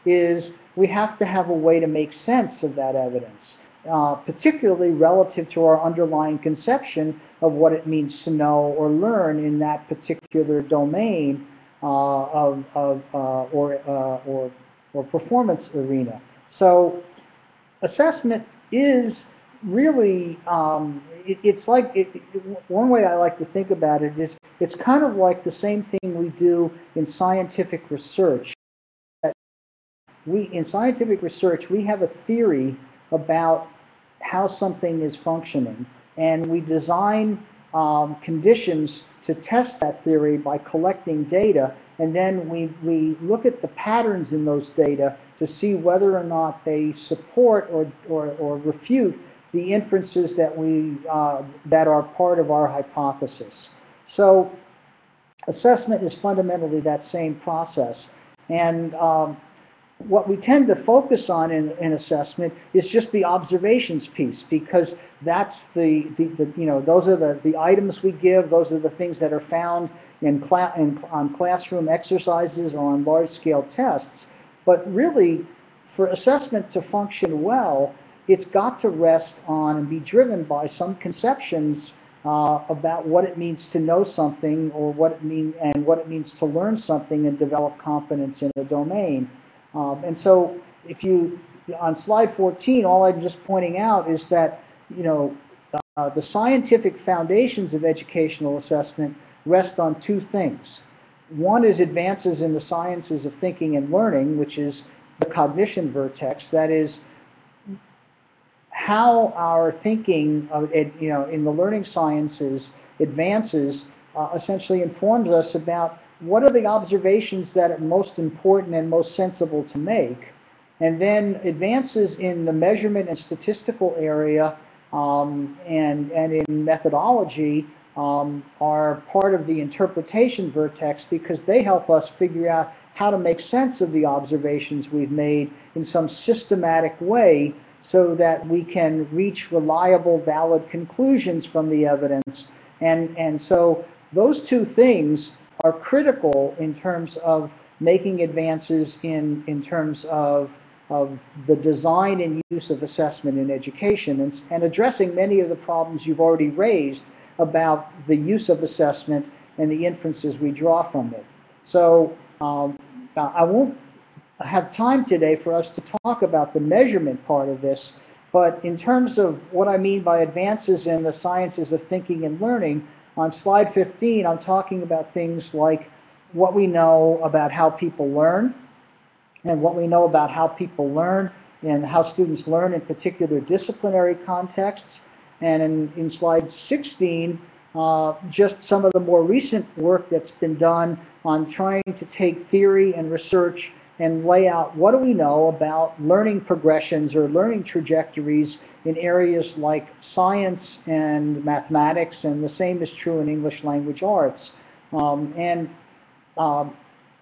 is we have to have a way to make sense of that evidence, uh, particularly relative to our underlying conception of what it means to know or learn in that particular domain uh, of, of uh, or, uh, or, or performance arena. So assessment is really, um, it, it's like, it, it, one way I like to think about it is it's kind of like the same thing we do in scientific research. We, in scientific research, we have a theory about how something is functioning, and we design um, conditions to test that theory by collecting data, and then we, we look at the patterns in those data to see whether or not they support or, or, or refute the inferences that, we, uh, that are part of our hypothesis. So assessment is fundamentally that same process. And um, what we tend to focus on in, in assessment is just the observations piece, because that's the, the, the you know, those are the, the items we give, those are the things that are found in, cla in on classroom exercises or on large-scale tests. But really, for assessment to function well, it's got to rest on and be driven by some conceptions uh, about what it means to know something, or what it mean and what it means to learn something and develop competence in a domain. Um, and so, if you, on slide fourteen, all I'm just pointing out is that, you know, uh, the scientific foundations of educational assessment rest on two things. One is advances in the sciences of thinking and learning, which is the cognition vertex. That is, how our thinking, of it, you know, in the learning sciences advances uh, essentially informs us about what are the observations that are most important and most sensible to make. And then advances in the measurement and statistical area um, and, and in methodology um, are part of the interpretation vertex, because they help us figure out how to make sense of the observations we've made in some systematic way, so that we can reach reliable, valid conclusions from the evidence. And, and so those two things are critical in terms of making advances in, in terms of, of the design and use of assessment in education, and, and addressing many of the problems you've already raised about the use of assessment and the inferences we draw from it. So um, I won't have time today for us to talk about the measurement part of this, but in terms of what I mean by advances in the sciences of thinking and learning, on slide fifteen, I'm talking about things like what we know about how people learn, and what we know about how people learn and how students learn in particular disciplinary contexts. And in, in slide sixteen, uh, just some of the more recent work that's been done on trying to take theory and research and lay out what do we know about learning progressions or learning trajectories in areas like science and mathematics, and the same is true in English language arts. Um, and um,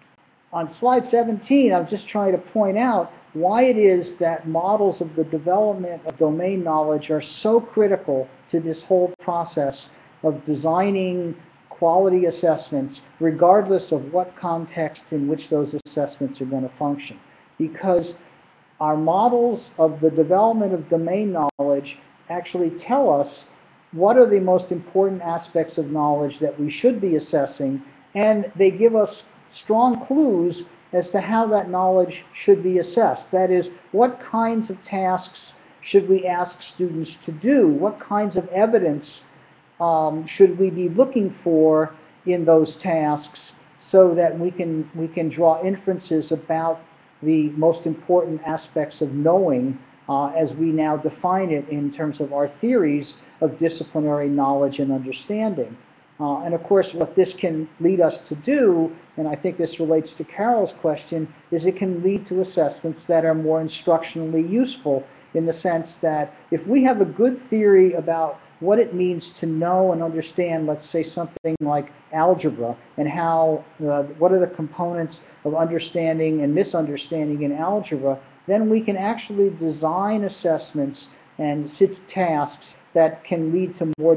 on slide seventeen, I'm just trying to point out why it is that models of the development of domain knowledge are so critical to this whole process of designing quality assessments, regardless of what context in which those assessments are going to function. Because our models of the development of domain knowledge actually tell us what are the most important aspects of knowledge that we should be assessing, and they give us strong clues as to how that knowledge should be assessed. That is, what kinds of tasks should we ask students to do? What kinds of evidence Um, should we be looking for in those tasks, so that we can we can draw inferences about the most important aspects of knowing uh, as we now define it in terms of our theories of disciplinary knowledge and understanding. Uh, and of course, what this can lead us to do, and I think this relates to Carol's question, is it can lead to assessments that are more instructionally useful, in the sense that if we have a good theory about what it means to know and understand, let's say something like algebra, and how, uh, what are the components of understanding and misunderstanding in algebra, then we can actually design assessments and tasks that can lead to more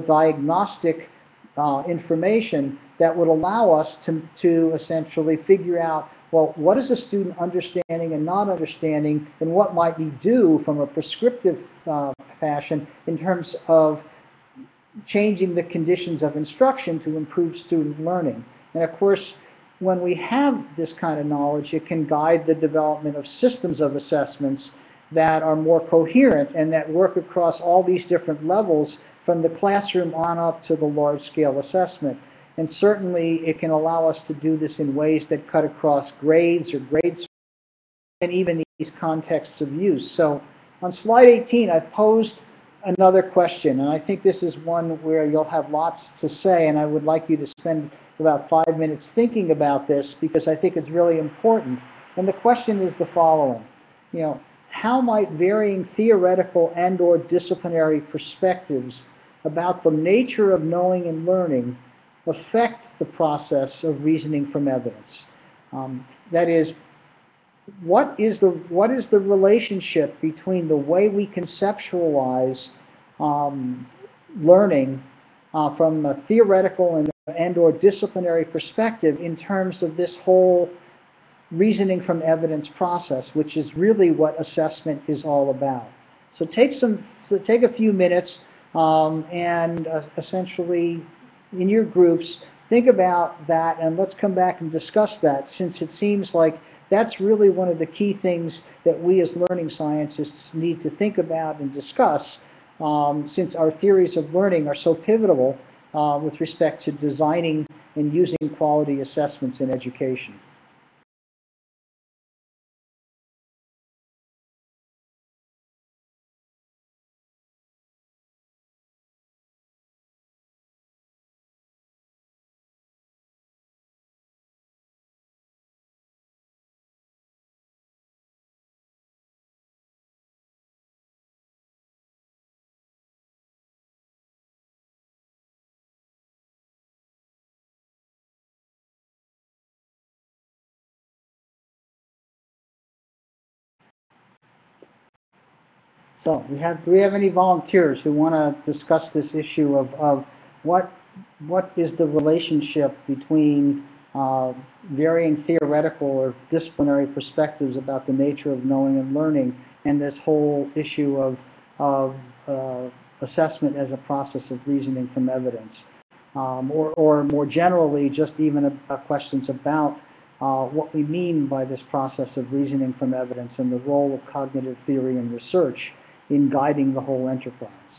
diagnostic uh, information that would allow us to, to essentially figure out well, what is a student understanding and not understanding, and what might we do from a prescriptive uh, fashion in terms of changing the conditions of instruction to improve student learning. And of course, when we have this kind of knowledge, it can guide the development of systems of assessments that are more coherent and that work across all these different levels from the classroom on up to the large-scale assessment. And certainly it can allow us to do this in ways that cut across grades or grades and even these contexts of use. So on slide eighteen, I've posed another question, and I think this is one where you'll have lots to say, and I would like you to spend about five minutes thinking about this because I think it's really important. And the question is the following. You know, how might varying theoretical and or disciplinary perspectives about the nature of knowing and learning affect the process of reasoning from evidence? Um, that is, what is the what is the relationship between the way we conceptualize um, learning uh, from a theoretical and and or disciplinary perspective in terms of this whole reasoning from evidence process, which is really what assessment is all about. So take some, so take a few minutes um, and uh, essentially in your groups think about that, and let's come back and discuss that, since it seems like that's really one of the key things that we as learning scientists need to think about and discuss, um, since our theories of learning are so pivotal uh, with respect to designing and using quality assessments in education. So we have, do we have any volunteers who want to discuss this issue of, of what, what is the relationship between uh, varying theoretical or disciplinary perspectives about the nature of knowing and learning and this whole issue of, of uh, assessment as a process of reasoning from evidence? Um, or, or more generally, just even uh, questions about Uh, what we mean by this process of reasoning from evidence and the role of cognitive theory and research in guiding the whole enterprise.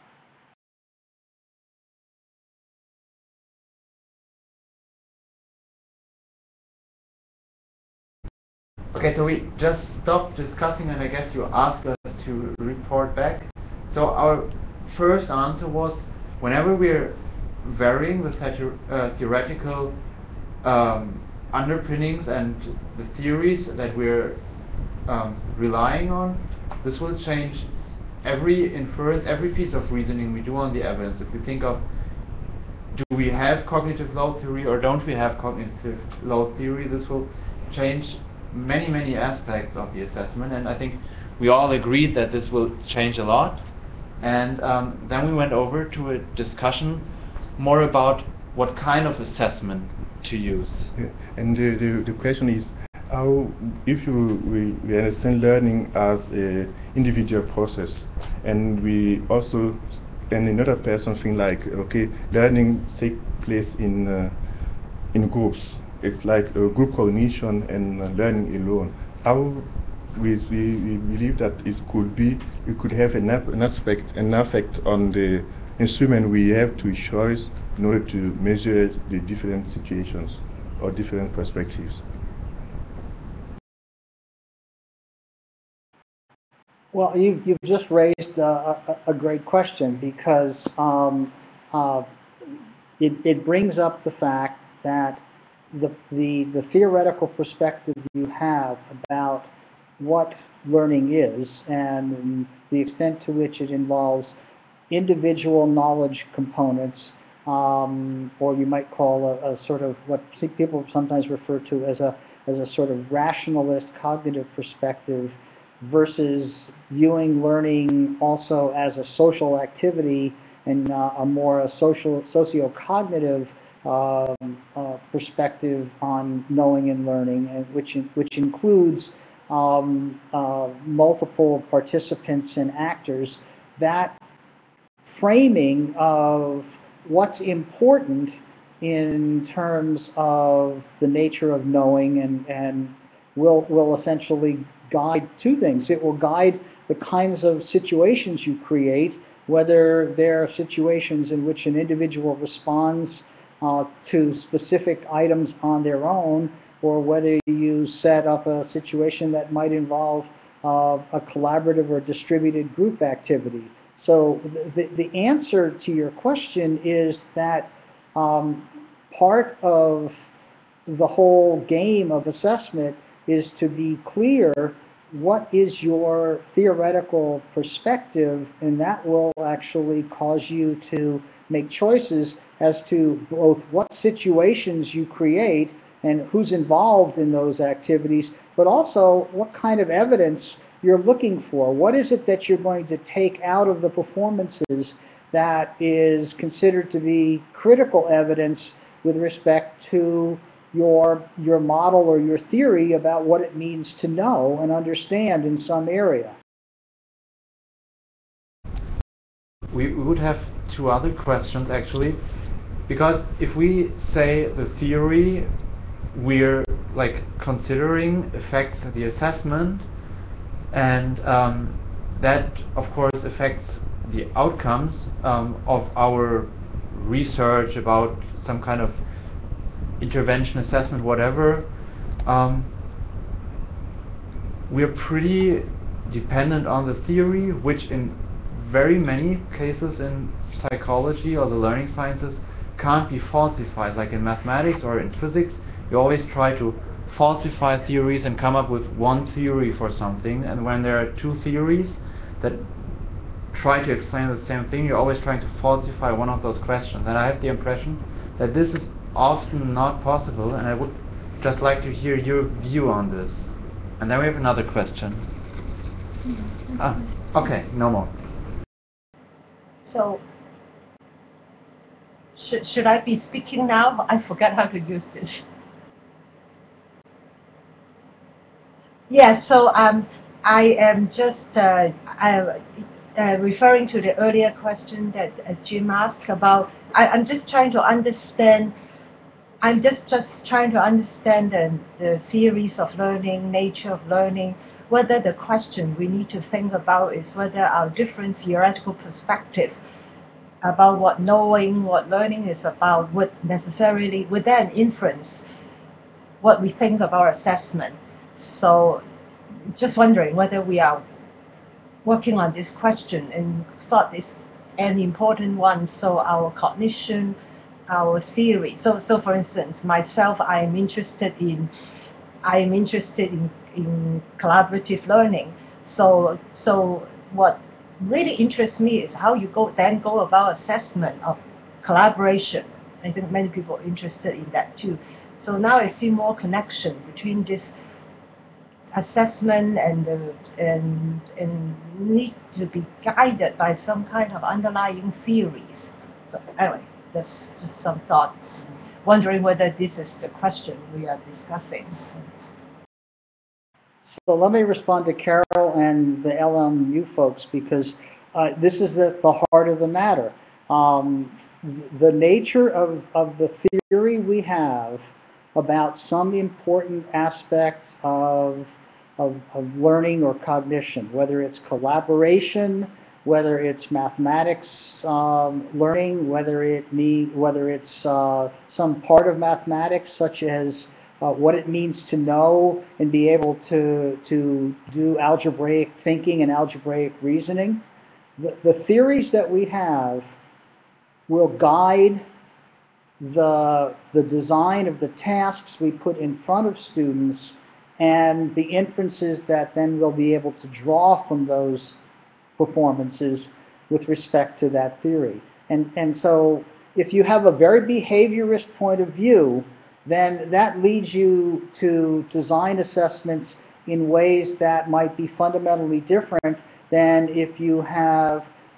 Okay, so we just stopped discussing and I guess you asked us to report back. So our first answer was, whenever we're varying the uh, theoretical um, underpinnings and the theories that we're um, relying on, this will change every inference, every piece of reasoning we do on the evidence. If we think of, do we have cognitive load theory or don't we have cognitive load theory, this will change many, many aspects of the assessment, and I think we all agreed that this will change a lot. And um, then we went over to a discussion more about what kind of assessment to use. Yeah. And the, the, the question is, how, if you, we, we understand learning as an individual process, and we also, and another person think like, okay, learning takes place in uh, in groups. It's like a group cognition and uh, learning alone. How we, we, we believe that it could be, it could have an, an aspect, an effect on the instrument we have to choose in order to measure the different situations or different perspectives. Well, you, you've just raised a, a, a great question, because um, uh, it, it brings up the fact that the, the, the theoretical perspective you have about what learning is and the extent to which it involves individual knowledge components, um, or you might call a, a sort of what people sometimes refer to as a, as a sort of rationalist cognitive perspective, versus viewing learning also as a social activity and uh, a more a social socio-cognitive um, uh, perspective on knowing and learning, and which which includes um, uh, multiple participants and actors. That framing of what's important in terms of the nature of knowing and and will will essentially guide two things. It will guide the kinds of situations you create, whether they're situations in which an individual responds uh, to specific items on their own, or whether you set up a situation that might involve uh, a collaborative or distributed group activity. So the, the answer to your question is that um, part of the whole game of assessment is to be clear what is your theoretical perspective, and that will actually cause you to make choices as to both what situations you create and who's involved in those activities, but also what kind of evidence you're looking for. What is it that you're going to take out of the performances that is considered to be critical evidence with respect to your your model or your theory about what it means to know and understand in some area? We would have two other questions actually, because if we say the theory, we're like considering affects the assessment, and um, that of course affects the outcomes um, of our research about some kind of intervention, assessment, whatever. Um, we're pretty dependent on the theory, which in very many cases in psychology or the learning sciences can't be falsified. Like in mathematics or in physics, you always try to falsify theories and come up with one theory for something, and when there are two theories that try to explain the same thing, you're always trying to falsify one of those questions. And I have the impression that this is often not possible, and I would just like to hear your view on this. And then we have another question. Mm-hmm. Ah, okay, no more. So, sh should I be speaking now? I forgot how to use this. Yeah, so um, I am just uh, I, uh, referring to the earlier question that uh, Jim asked about. I, I'm just trying to understand I'm just, just trying to understand the, the theories of learning, nature of learning, whether the question we need to think about is whether our different theoretical perspective about what knowing, what learning is about, would necessarily, would then influence what we think of our assessment. So just wondering whether we are working on this question and thought it's an important one, so our cognition, our theory. So, so for instance, myself, I am interested in, I am interested in, in collaborative learning. So, so what really interests me is how you go then go about assessment of collaboration. I think many people are interested in that too. So now I see more connection between this assessment and the, and and need to be guided by some kind of underlying theories. So anyway. That's just some thoughts. Wondering whether this is the question we are discussing. So let me respond to Carol and the L M U folks, because uh, this is the, the heart of the matter. Um, the nature of, of the theory we have about some important aspect of, of, of learning or cognition, whether it's collaboration, whether it's mathematics um, learning, whether it mean, whether it's uh, some part of mathematics, such as uh, what it means to know and be able to to do algebraic thinking and algebraic reasoning. The, the theories that we have will guide the the design of the tasks we put in front of students and the inferences that then we'll be able to draw from those performances with respect to that theory. And, and so if you have a very behaviorist point of view, then that leads you to design assessments in ways that might be fundamentally different than if you have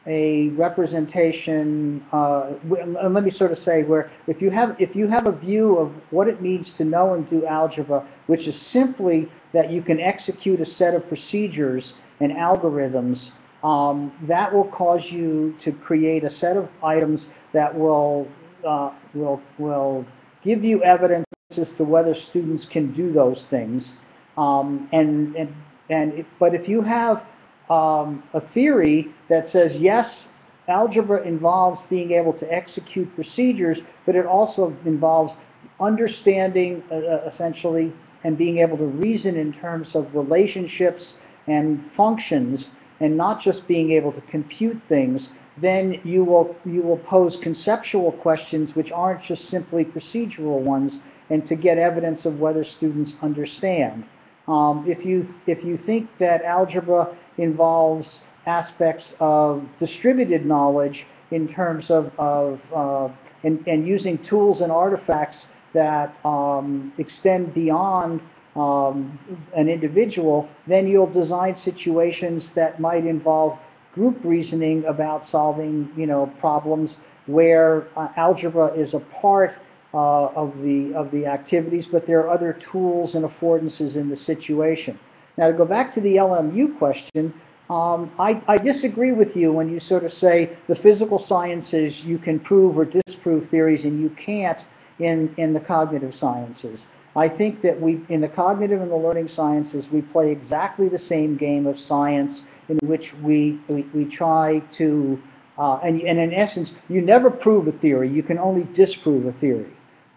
a representation, uh, and let me sort of say where if you have if you have a view of what it means to know and do algebra, which is simply that you can execute a set of procedures and algorithms, um, that will cause you to create a set of items that will uh, will will give you evidence as to whether students can do those things. Um, and and and if, but if you have Um, a theory that says, yes, algebra involves being able to execute procedures, but it also involves understanding, uh, essentially, and being able to reason in terms of relationships and functions, and not just being able to compute things, then you will, you will pose conceptual questions which aren't just simply procedural ones, and to get evidence of whether students understand. Um, if you, if you think that algebra involves aspects of distributed knowledge in terms of, of uh, and, and using tools and artifacts that um, extend beyond um, an individual, then you'll design situations that might involve group reasoning about solving, you know, problems where uh, algebra is a part uh, of the of the activities, but there are other tools and affordances in the situation. Now, to go back to the L M U question, um, I, I disagree with you when you sort of say the physical sciences you can prove or disprove theories and you can't in, in the cognitive sciences. I think that we, in the cognitive and the learning sciences, we play exactly the same game of science in which we, we, we try to, uh, and, and in essence, you never prove a theory, you can only disprove a theory.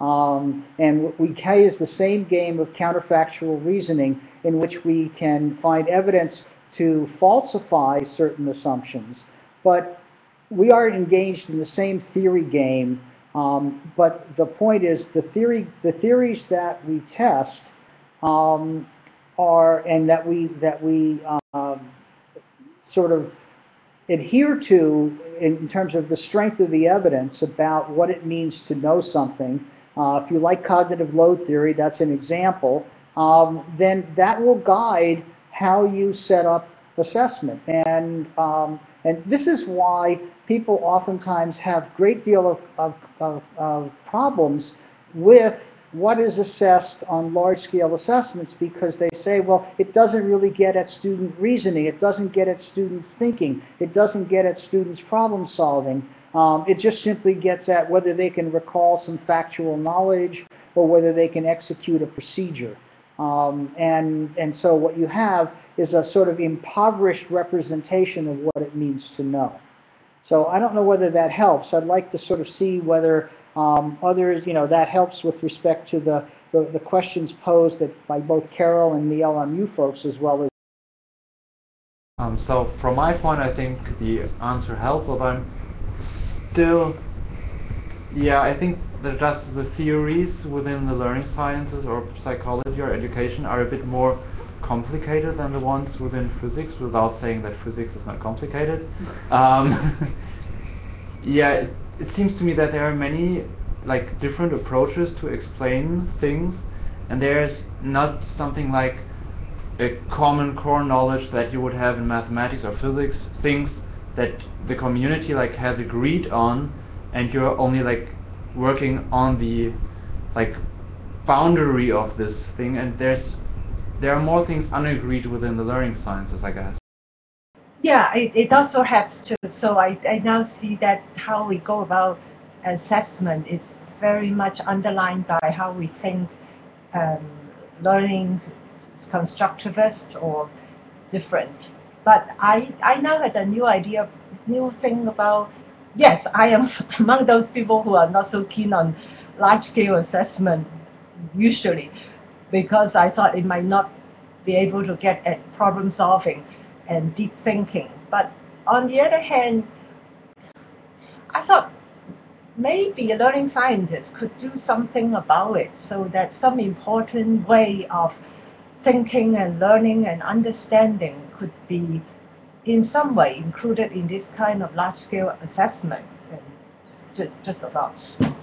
Um, and what we play is the same game of counterfactual reasoning in which we can find evidence to falsify certain assumptions. But we are engaged in the same theory game. Um, but the point is, the theory, the theories that we test um, are, and that we that we uh, sort of adhere to in terms of the strength of the evidence about what it means to know something. Uh, if you like cognitive load theory, that's an example. Um, then that will guide how you set up assessment. And um, and this is why people oftentimes have a great deal of, of, of, of problems with what is assessed on large-scale assessments, because they say, well, it doesn't really get at student reasoning, it doesn't get at student thinking, it doesn't get at students' problem solving. Um, it just simply gets at whether they can recall some factual knowledge or whether they can execute a procedure. Um, and, and so what you have is a sort of impoverished representation of what it means to know. So I don't know whether that helps. I'd like to sort of see whether um, others, you know, that helps with respect to the, the, the questions posed that by both Carol and the L M U folks, as well as. Um, so from my point, I think the answer helped, but I'm still, yeah, I think that just the theories within the learning sciences or psychology or education are a bit more complicated than the ones within physics, without saying that physics is not complicated. Um, yeah, it, it seems to me that there are many like different approaches to explain things, and there's not something like a common core knowledge that you would have in mathematics or physics, things that the community like has agreed on, and you're only like working on the like boundary of this thing, and there's there are more things unagreed within the learning sciences, I guess. Yeah, it, it also helps too. So I, I now see that how we go about assessment is very much underlined by how we think um, learning is constructivist or different. But I, I now had a new idea, new thing about, yes, I am among those people who are not so keen on large-scale assessment usually, because I thought it might not be able to get at problem solving and deep thinking. But on the other hand, I thought maybe a learning scientist could do something about it, so that some important way of thinking and learning and understanding could be in some way included in this kind of large-scale assessment. And just, just a thought.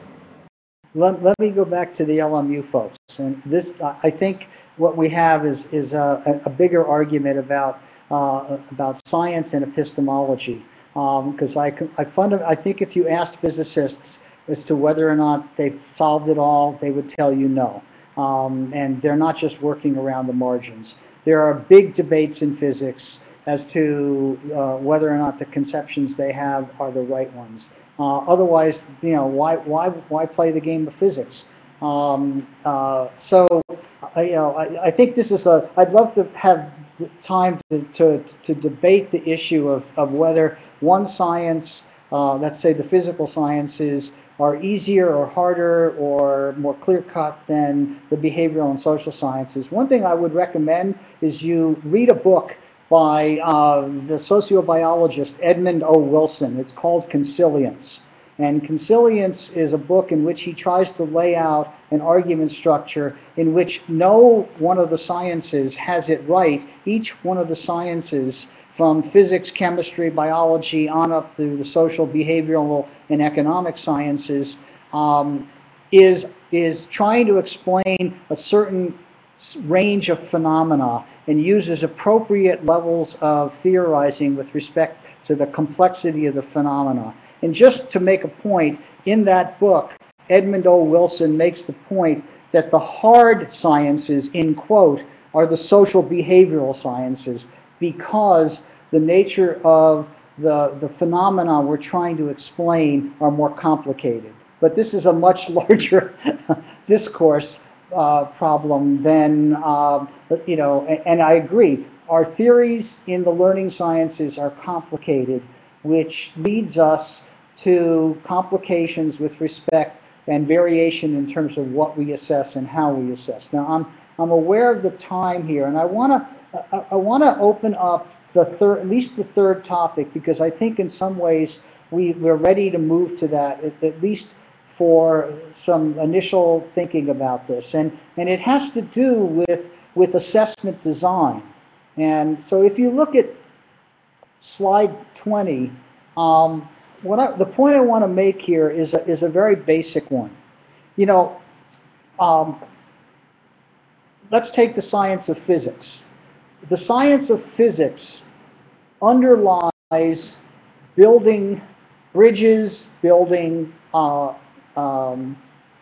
Let, let me go back to the L M U folks. And this, I think what we have is, is a, a bigger argument about, uh, about science and epistemology. Because um, I, I, fund, I think if you asked physicists as to whether or not they've solved it all, they would tell you no. Um, and they're not just working around the margins. There are big debates in physics as to uh, whether or not the conceptions they have are the right ones. Uh, otherwise, you know, why, why, why play the game of physics? Um, uh, so, I, you know, I, I think this is a, I'd love to have time to, to, to debate the issue of, of whether one science, uh, let's say the physical sciences, are easier or harder or more clear-cut than the behavioral and social sciences. One thing I would recommend is you read a book by uh, the sociobiologist Edmund O. Wilson. It's called Consilience. And Consilience is a book in which he tries to lay out an argument structure in which no one of the sciences has it right. Each one of the sciences, from physics, chemistry, biology, on up through the social, behavioral, and economic sciences, um, is, is trying to explain a certain range of phenomena and uses appropriate levels of theorizing with respect to the complexity of the phenomena. And just to make a point, in that book, Edmund O. Wilson makes the point that the hard sciences, in quote, are the social behavioral sciences, because the nature of the, the phenomena we're trying to explain are more complicated. But this is a much larger discourse uh, problem than, uh, you know, and, and I agree, our theories in the learning sciences are complicated, which leads us to complications with respect and variation in terms of what we assess and how we assess. Now, I'm, I'm aware of the time here, and I want to I, I want to open up the third, at least the third topic, because I think in some ways we, we're ready to move to that, at, at least for some initial thinking about this. And, and it has to do with, with assessment design. And so if you look at slide twenty, um, what I, the point I want to make here is a, is a very basic one. You know, um, let's take the science of physics. The science of physics underlies building bridges, building uh, um,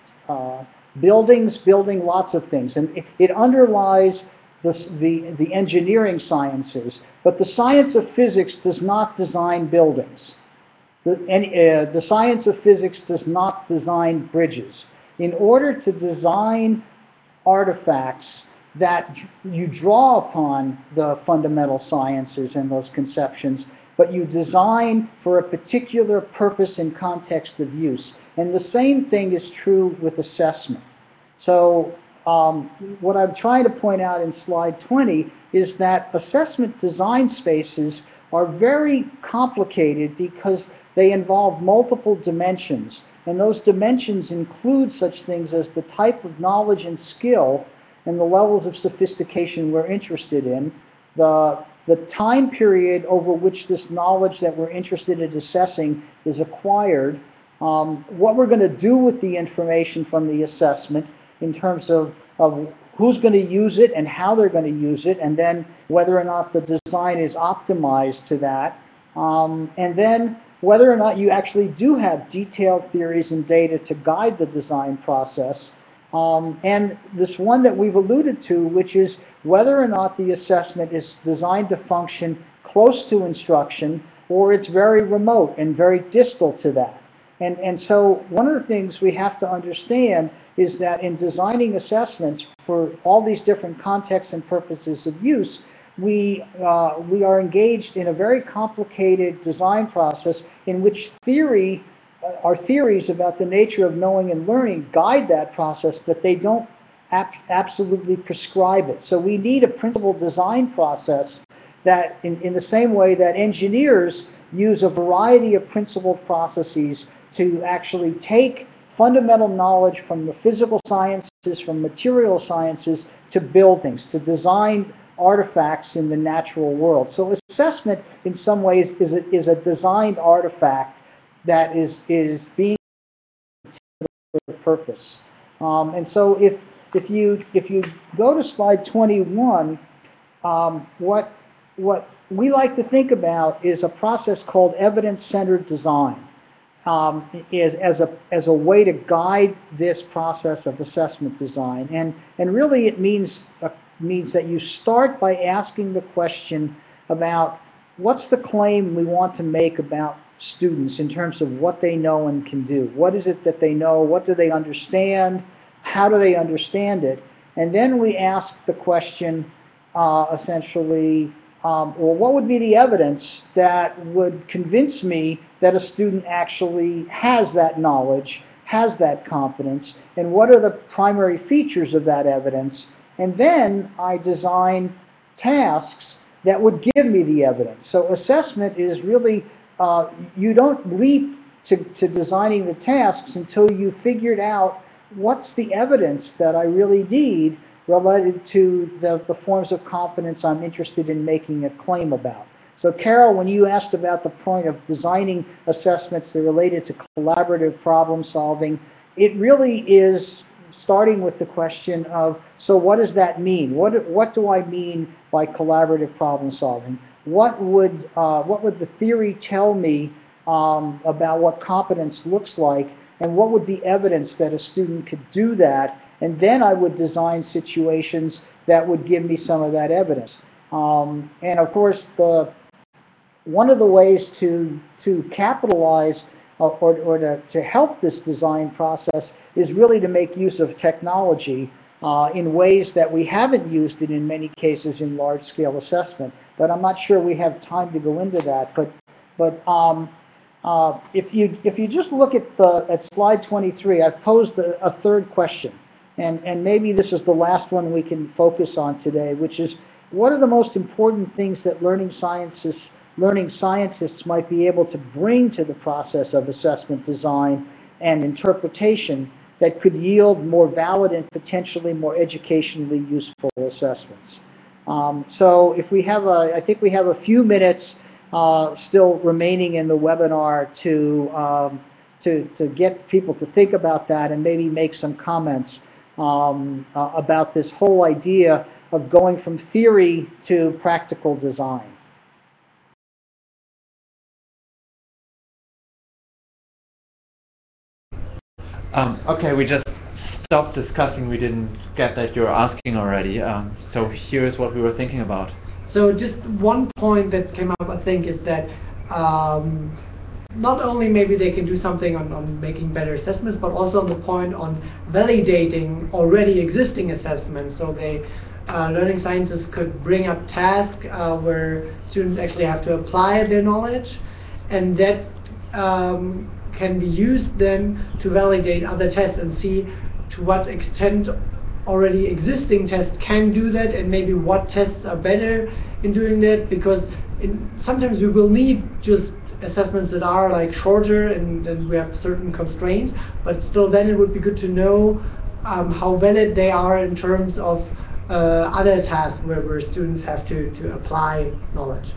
uh, buildings, building lots of things, and it, it underlies the, the the engineering sciences. But the science of physics does not design buildings. The, and, uh, the science of physics does not design bridges. In order to design artifacts that you draw upon the fundamental sciences and those conceptions, but you design for a particular purpose and context of use. And the same thing is true with assessment. So um, what I'm trying to point out in slide twenty is that assessment design spaces are very complicated because they involve multiple dimensions. And those dimensions include such things as the type of knowledge and skill and the levels of sophistication we're interested in, the, the time period over which this knowledge that we're interested in assessing is acquired, um, what we're going to do with the information from the assessment in terms of, of who's going to use it and how they're going to use it, and then whether or not the design is optimized to that, um, and then whether or not you actually do have detailed theories and data to guide the design process. Um, and this one that we've alluded to, which is whether or not the assessment is designed to function close to instruction or it's very remote and very distal to that. And, and so one of the things we have to understand is that in designing assessments for all these different contexts and purposes of use, we, uh, we are engaged in a very complicated design process in which theory our theories about the nature of knowing and learning guide that process, but they don't ab absolutely prescribe it. So we need a principal design process that, in, in the same way that engineers use a variety of principled processes to actually take fundamental knowledge from the physical sciences, from material sciences, to build things, to design artifacts in the natural world. So assessment, in some ways, is a, is a designed artifact that is is being for the purpose. Um, and so if if you if you go to slide twenty-one, um, what what we like to think about is a process called evidence-centered design. Um, is as a as a way to guide this process of assessment design, and and really it means uh, means that you start by asking the question about what's the claim we want to make about students in terms of what they know and can do. What is it that they know? What do they understand? How do they understand it? And then we ask the question, uh, essentially, um, well, what would be the evidence that would convince me that a student actually has that knowledge, has that competence, and what are the primary features of that evidence? And then I design tasks that would give me the evidence. So assessment is really, uh, you don't leap to, to designing the tasks until you figured out what's the evidence that I really need related to the, the forms of competence I'm interested in making a claim about. So Carol, when you asked about the point of designing assessments that are related to collaborative problem solving, it really is starting with the question of, so what does that mean? What, what do I mean by collaborative problem solving? What would, uh, what would the theory tell me um, about what competence looks like, and what would be evidence that a student could do that? And then I would design situations that would give me some of that evidence. Um, and of course, the one of the ways to, to capitalize uh, or, or to, to help this design process is really to make use of technology uh, in ways that we haven't used it in many cases in large-scale assessment. But I'm not sure we have time to go into that. But, but um, uh, if, you, if you just look at, the, at slide twenty-three, I've posed a, a third question. And, and maybe this is the last one we can focus on today, which is, what are the most important things that learning sciences learning scientists might be able to bring to the process of assessment design and interpretation that could yield more valid and potentially more educationally useful assessments. Um, so if we have a, I think we have a few minutes uh, still remaining in the webinar to, um, to, to get people to think about that and maybe make some comments um, uh, about this whole idea of going from theory to practical design. Um, okay, we just stopped discussing. We didn't get that you're asking already. Um, so here's what we were thinking about. So just one point that came up, I think, is that um, not only maybe they can do something on, on making better assessments, but also on the point on validating already existing assessments. So they, uh, learning sciences could bring up tasks uh, where students actually have to apply their knowledge, and that um, can be used then to validate other tests and see to what extent already existing tests can do that, and maybe what tests are better in doing that, because in, sometimes we will need just assessments that are like shorter and then we have certain constraints, but still then it would be good to know um, how valid they are in terms of uh, other tasks where, where students have to, to apply knowledge.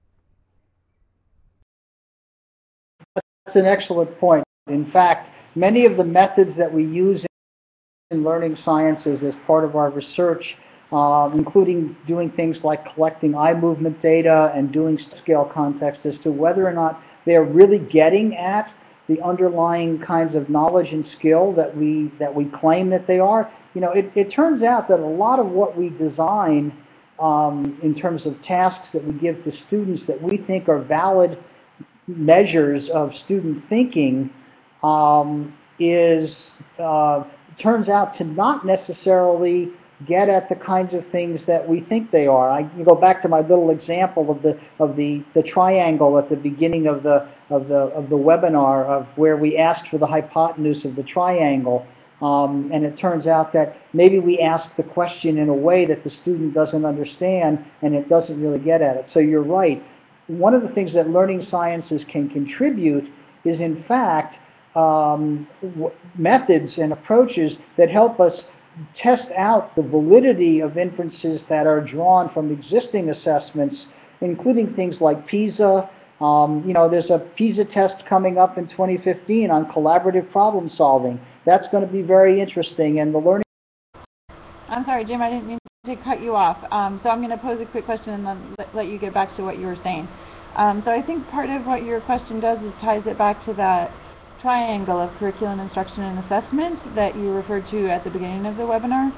That's an excellent point. In fact, many of the methods that we use in learning sciences as part of our research, uh, including doing things like collecting eye movement data and doing scale context as to whether or not they're really getting at the underlying kinds of knowledge and skill that we that we claim that they are. You know, it, it turns out that a lot of what we design um, in terms of tasks that we give to students that we think are valid measures of student thinking um, is uh, turns out to not necessarily get at the kinds of things that we think they are. I you go back to my little example of the of the the triangle at the beginning of the of the of the webinar, of where we asked for the hypotenuse of the triangle, um, and it turns out that maybe we ask the question in a way that the student doesn't understand, and it doesn't really get at it. So you're right. One of the things that learning sciences can contribute is, in fact, um, w methods and approaches that help us test out the validity of inferences that are drawn from existing assessments, including things like PISA. Um, you know, there's a PISA test coming up in twenty fifteen on collaborative problem solving. That's going to be very interesting, and the learning... I'm sorry, Jim, I didn't mean to cut you off, um, so I'm going to pose a quick question and then let, let you get back to what you were saying. Um, so I think part of what your question does is ties it back to that triangle of curriculum, instruction, and assessment that you referred to at the beginning of the webinar.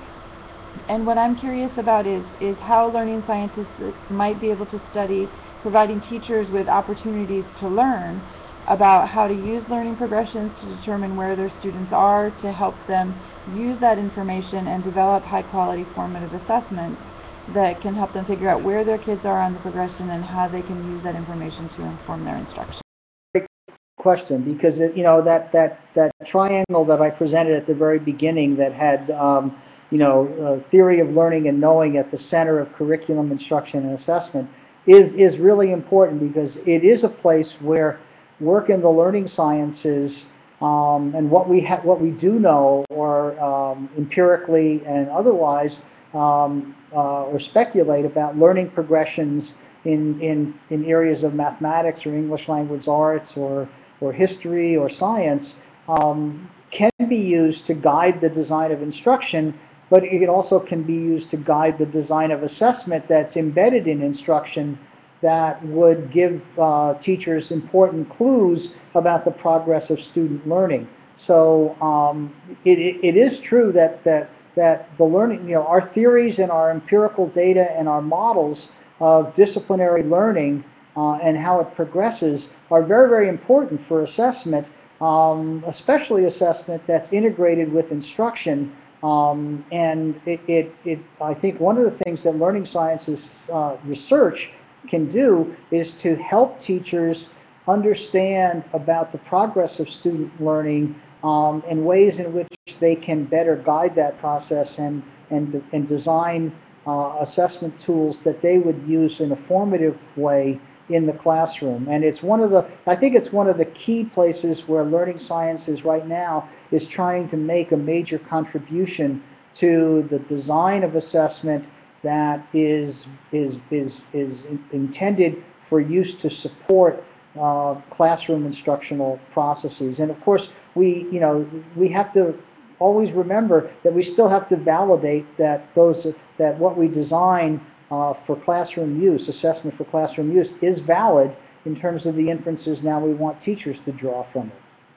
And what I'm curious about is, is how learning scientists might be able to study providing teachers with opportunities to learn about how to use learning progressions to determine where their students are, to help them use that information and develop high-quality formative assessments that can help them figure out where their kids are on the progression and how they can use that information to inform their instruction. Great question, because it, you know that that that triangle that I presented at the very beginning that had um, you know uh, theory of learning and knowing at the center of curriculum, instruction, and assessment is is really important, because it is a place where work in the learning sciences um, and what we ha what we do know, or um, empirically and otherwise, um, uh, or speculate about learning progressions in in in areas of mathematics or English language arts or or history or science, um, can be used to guide the design of instruction, but it also can be used to guide the design of assessment that's embedded in instruction, that would give uh, teachers important clues about the progress of student learning. So um, it, it, it is true that, that, that the learning, you know, our theories and our empirical data and our models of disciplinary learning uh, and how it progresses are very, very important for assessment, um, especially assessment that's integrated with instruction. Um, and it, it, it, I think one of the things that learning sciences uh, research can do is to help teachers understand about the progress of student learning um, and ways in which they can better guide that process and and, and design uh, assessment tools that they would use in a formative way in the classroom. And it's one of the, I think it's one of the key places where learning sciences right now is trying to make a major contribution to the design of assessment that is is is is intended for use to support uh, classroom instructional processes. And of course, we you know we have to always remember that we still have to validate that those that what we design uh, for classroom use, assessment for classroom use, is valid in terms of the inferences now we want teachers to draw from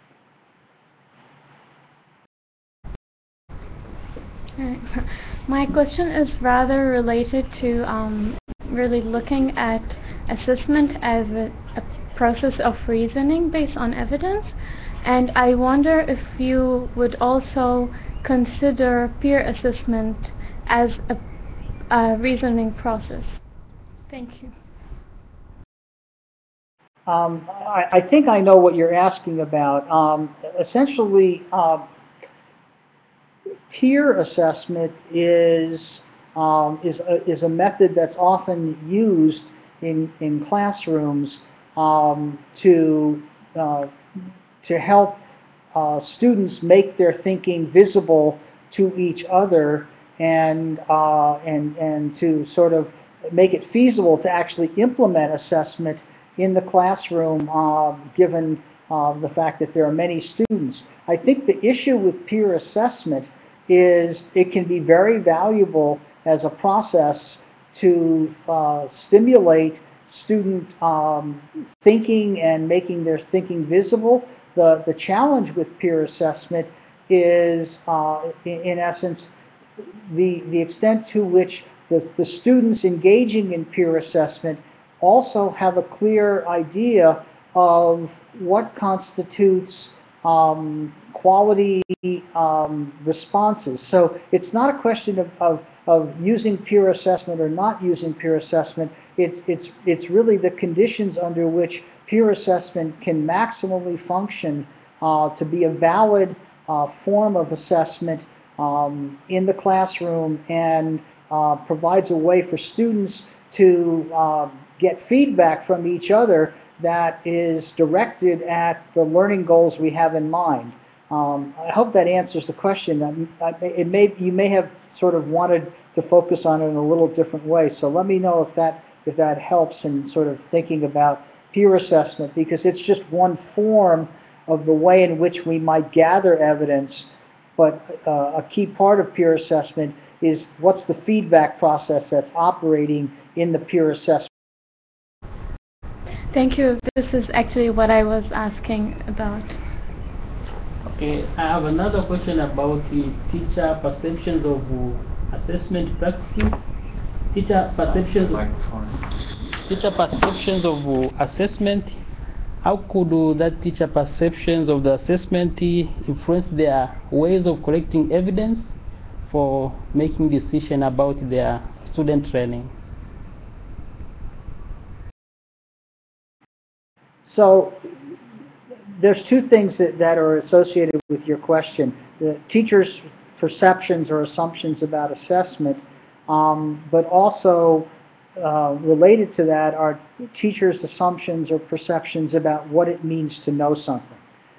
it. All right. My question is rather related to um, really looking at assessment as a, a process of reasoning based on evidence, and I wonder if you would also consider peer assessment as a, a reasoning process. Thank you. Um, I, I think I know what you're asking about. Um, essentially, um, peer assessment is um, is a, is a method that's often used in in classrooms um, to uh, to help uh, students make their thinking visible to each other, and uh, and and to sort of make it feasible to actually implement assessment in the classroom, uh, given uh, the fact that there are many students. I think the issue with peer assessment is it can be very valuable as a process to uh, stimulate student um, thinking and making their thinking visible. The, the challenge with peer assessment is, uh, in, in essence, the, the extent to which the, the students engaging in peer assessment also have a clear idea of what constitutes um, quality um, responses. So it's not a question of, of, of using peer assessment or not using peer assessment. It's, it's, it's really the conditions under which peer assessment can maximally function uh, to be a valid uh, form of assessment um, in the classroom, and uh, provides a way for students to uh, get feedback from each other that is directed at the learning goals we have in mind. Um, I hope that answers the question. I, I, it may, you may have sort of wanted to focus on it in a little different way, so let me know if that, if that helps in sort of thinking about peer assessment, because it's just one form of the way in which we might gather evidence but uh, a key part of peer assessment is what's the feedback process that's operating in the peer assessment. Thank you. This is actually what I was asking about. Okay, I have another question about the teacher perceptions of uh, assessment practices. Teacher perceptions of, teacher perceptions of uh, assessment. How could uh, that teacher perceptions of the assessment influence their ways of collecting evidence for making decision about their student training? So there's two things that, that are associated with your question. The teachers' perceptions or assumptions about assessment, um, but also uh, related to that are teachers' assumptions or perceptions about what it means to know something.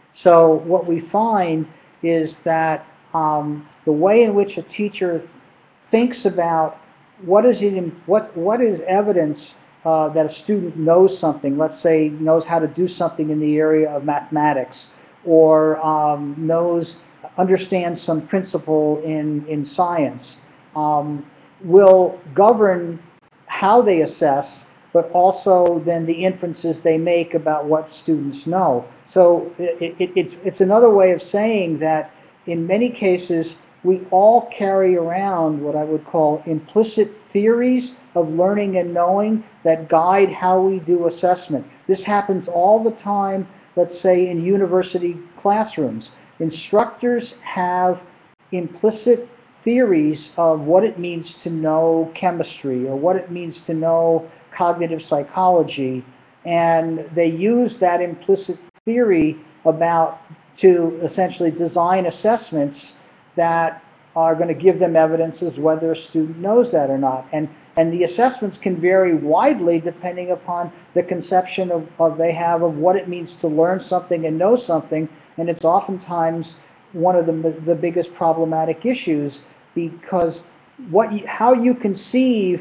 So what we find is that um, the way in which a teacher thinks about what is it, in, what what is evidence Uh, that a student knows something, let's say knows how to do something in the area of mathematics, or um, knows, understands some principle in, in science, um, will govern how they assess, but also then the inferences they make about what students know. So it, it, it's, it's another way of saying that in many cases we all carry around what I would call implicit theories of learning and knowing that guide how we do assessment. This happens all the time, let's say, in university classrooms. Instructors have implicit theories of what it means to know chemistry or what it means to know cognitive psychology, and they use that implicit theory about to essentially design assessments that are going to give them evidence as whether a student knows that or not. And and the assessments can vary widely depending upon the conception of, of they have of what it means to learn something and know something. And it's oftentimes one of the the biggest problematic issues, because what you, how you conceive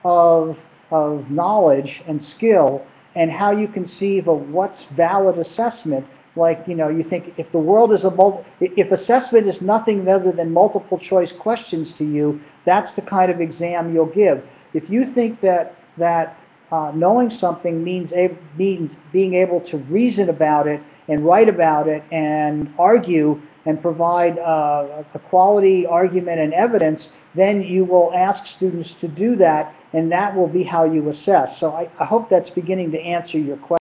of of knowledge and skill and how you conceive of what's valid assessment. Like, you know, you think if the world is a mul if assessment is nothing other than multiple choice questions to you, that's the kind of exam you'll give. If you think that that uh, knowing something means a means being able to reason about it and write about it and argue and provide uh, a quality argument and evidence, then you will ask students to do that, and that will be how you assess. So I, I hope that's beginning to answer your question.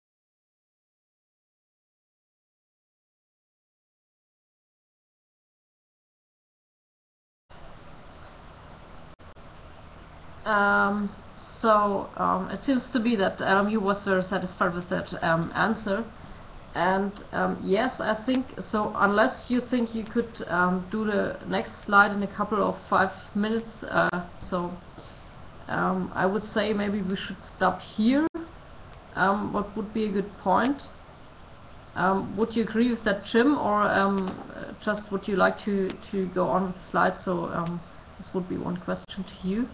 Um, so um, it seems to be that um, you was very satisfied with that um, answer, and um, yes, I think so. Unless you think you could um, do the next slide in a couple of five minutes, uh, so um, I would say maybe we should stop here. Um, what would be a good point? Um, would you agree with that, Jim, or um, just would you like to to go on with the slides? So um, this would be one question to you.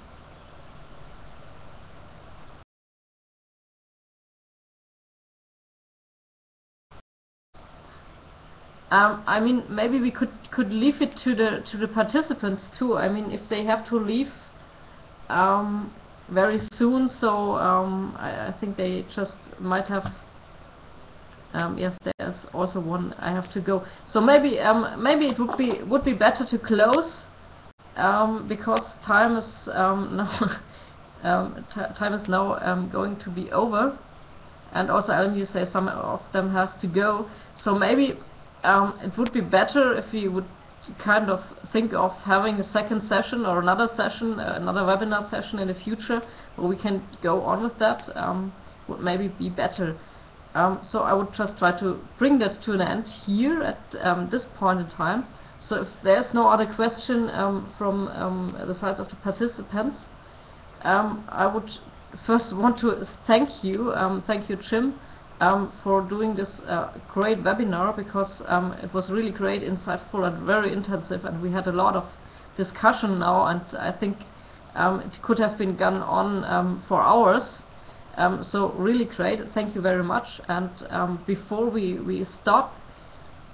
Um, I mean, maybe we could could leave it to the to the participants too. I mean, if they have to leave um, very soon, so um, I, I think they just might have. Um, yes, there's also one I have to go. So maybe um, maybe it would be would be better to close um, because time is um, now um, time is now um, going to be over, and also Elm, you say some of them has to go. So maybe. Um, it would be better if we would kind of think of having a second session or another session, uh, another webinar session in the future where we can go on with that. Um, would maybe be better. Um, so I would just try to bring that to an end here at um, this point in time. So if there's no other question um, from um, the sides of the participants, um, I would first want to thank you, um, thank you, Jim. Um, for doing this uh, great webinar, because um, it was really great, insightful and very intensive, and we had a lot of discussion now, and I think um, it could have been gone on um, for hours. Um, so really great, thank you very much. And um, before we, we stop,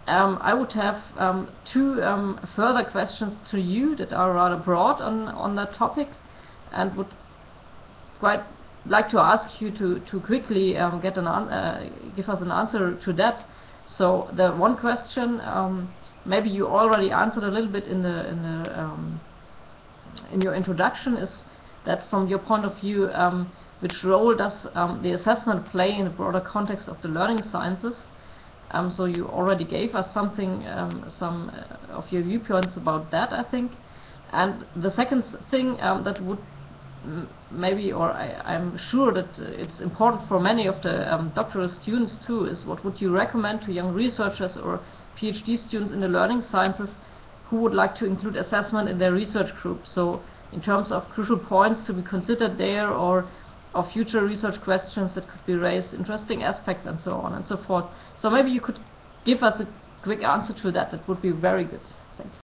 um, I would have um, two um, further questions to you that are rather broad on, on that topic, and would quite like to ask you to, to quickly um, get an an uh, give us an answer to that. So the one question, um, maybe you already answered a little bit in the in the um, in your introduction, is that from your point of view, um, which role does um, the assessment play in the broader context of the learning sciences? Um, so you already gave us something, um, some uh, of your viewpoints about that, I think. And the second thing um, that would m maybe, or I, I'm sure that uh, it's important for many of the um, doctoral students too, is what would you recommend to young researchers or PhD students in the learning sciences who would like to include assessment in their research group? So in terms of crucial points to be considered there, or of future research questions that could be raised, interesting aspects, and so on and so forth. So maybe you could give us a quick answer to that. That would be very good. Thank you.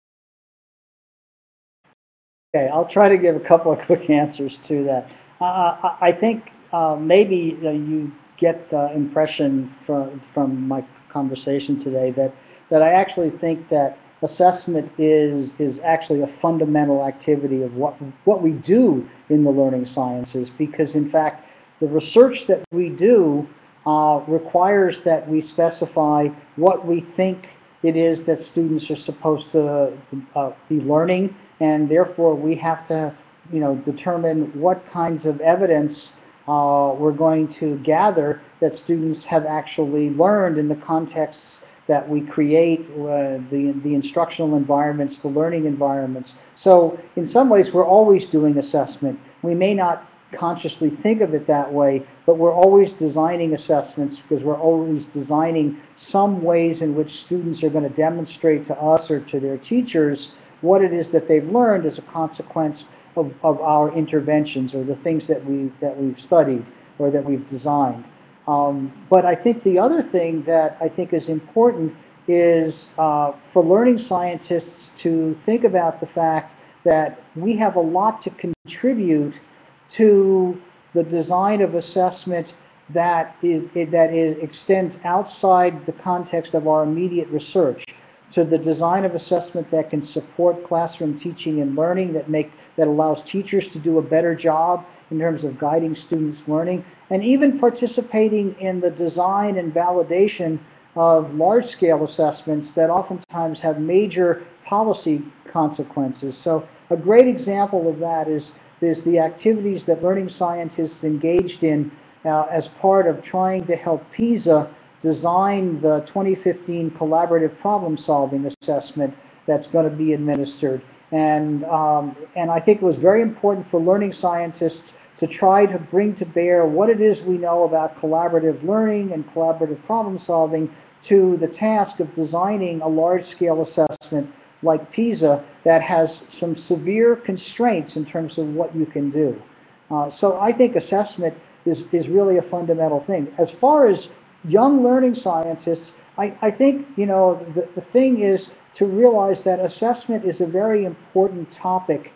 Okay, I'll try to give a couple of quick answers to that. Uh, I think uh, maybe uh, you get the impression from from my conversation today that that I actually think that assessment is is actually a fundamental activity of what what we do in the learning sciences, because in fact the research that we do uh, requires that we specify what we think it is that students are supposed to uh, be learning, and therefore we have to, you know, determine what kinds of evidence uh, we're going to gather that students have actually learned in the contexts that we create, uh, the, the instructional environments, the learning environments. So in some ways we're always doing assessment. We may not consciously think of it that way, but we're always designing assessments because we're always designing some ways in which students are going to demonstrate to us or to their teachers what it is that they've learned as a consequence of, of our interventions or the things that, we, that we've studied or that we've designed. Um, but I think the other thing that I think is important is uh, for learning scientists to think about the fact that we have a lot to contribute to the design of assessment that is, that is, extends outside the context of our immediate research, to the design of assessment that can support classroom teaching and learning, that make that allows teachers to do a better job in terms of guiding students' learning, and even participating in the design and validation of large-scale assessments that oftentimes have major policy consequences. So a great example of that is, is the activities that learning scientists engaged in uh, as part of trying to help PISA design the twenty fifteen collaborative problem-solving assessment that's going to be administered. And, um, and I think it was very important for learning scientists to try to bring to bear what it is we know about collaborative learning and collaborative problem solving to the task of designing a large-scale assessment like PISA that has some severe constraints in terms of what you can do. Uh, so I think assessment is, is really a fundamental thing. As far as young learning scientists, I, I think, you know, the, the thing is to realize that assessment is a very important topic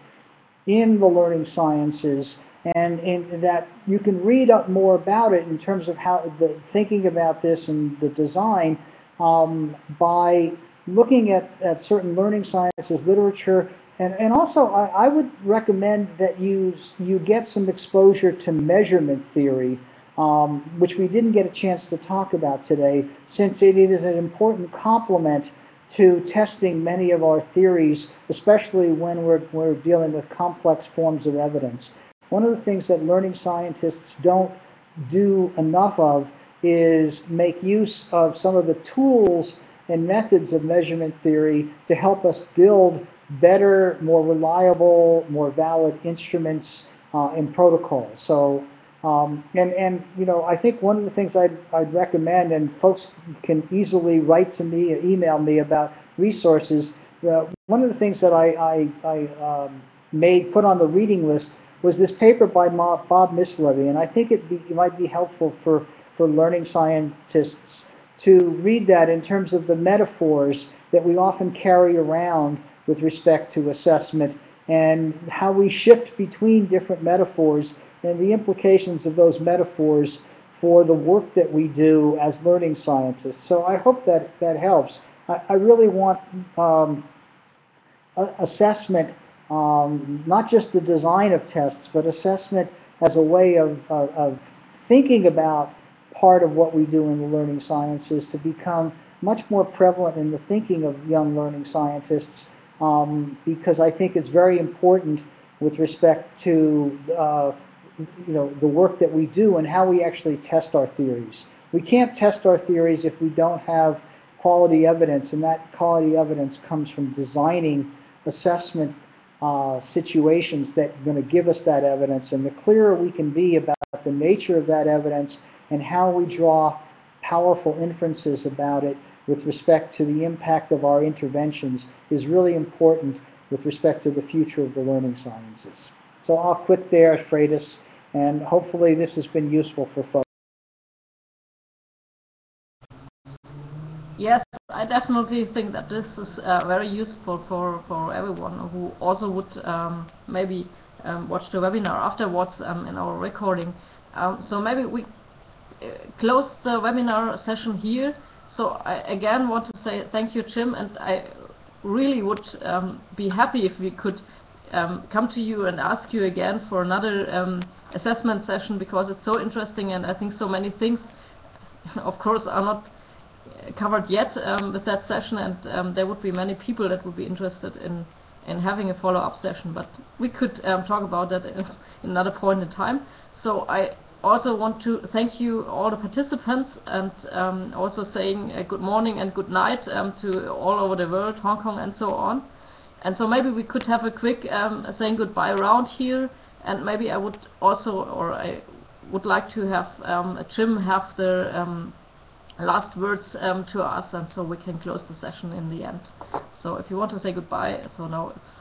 in the learning sciences, and in that you can read up more about it in terms of how the thinking about this and the design um, by looking at, at certain learning sciences literature. And, and also I, I would recommend that you, you get some exposure to measurement theory, um, which we didn't get a chance to talk about today, since it is an important complement to testing many of our theories, especially when we're, we're dealing with complex forms of evidence. One of the things that learning scientists don't do enough of is make use of some of the tools and methods of measurement theory to help us build better, more reliable, more valid instruments uh, and protocols. So, um, and, and, you know, I think one of the things I'd, I'd recommend, and folks can easily write to me or email me about resources, uh, one of the things that I, I, I um, made, put on the reading list was this paper by Bob Mislevy, and I think it, be, it might be helpful for, for learning scientists to read that in terms of the metaphors that we often carry around with respect to assessment and how we shift between different metaphors and the implications of those metaphors for the work that we do as learning scientists. So I hope that that helps. I, I really want um, a, assessment, um, not just the design of tests, but assessment as a way of, of, of thinking about part of what we do in the learning sciences to become much more prevalent in the thinking of young learning scientists, um, because I think it's very important with respect to uh, you know, the work that we do and how we actually test our theories. We can't test our theories if we don't have quality evidence, and that quality evidence comes from designing assessment uh, situations that are going to give us that evidence. And the clearer we can be about the nature of that evidence and how we draw powerful inferences about it with respect to the impact of our interventions is really important with respect to the future of the learning sciences. So I'll quit there, Freitas, and hopefully this has been useful for folks. Yes, I definitely think that this is uh, very useful for, for everyone who also would um, maybe um, watch the webinar afterwards um, in our recording. Um, so maybe we uh, close the webinar session here. So I again want to say thank you, Jim, and I really would um, be happy if we could um, come to you and ask you again for another um, assessment session, because it's so interesting, and I think so many things, of course, are not covered yet um, with that session, and um, there would be many people that would be interested in in having a follow-up session, but we could um, talk about that in another point in time. So I also want to thank you, all the participants, and um, also saying uh, good morning and good night um, to all over the world, Hong Kong and so on. And so maybe we could have a quick um, saying goodbye round here, and maybe I would also, or I would like to have um, Jim have the um, last words um, to us, and so we can close the session in the end. So if you want to say goodbye, so now it's...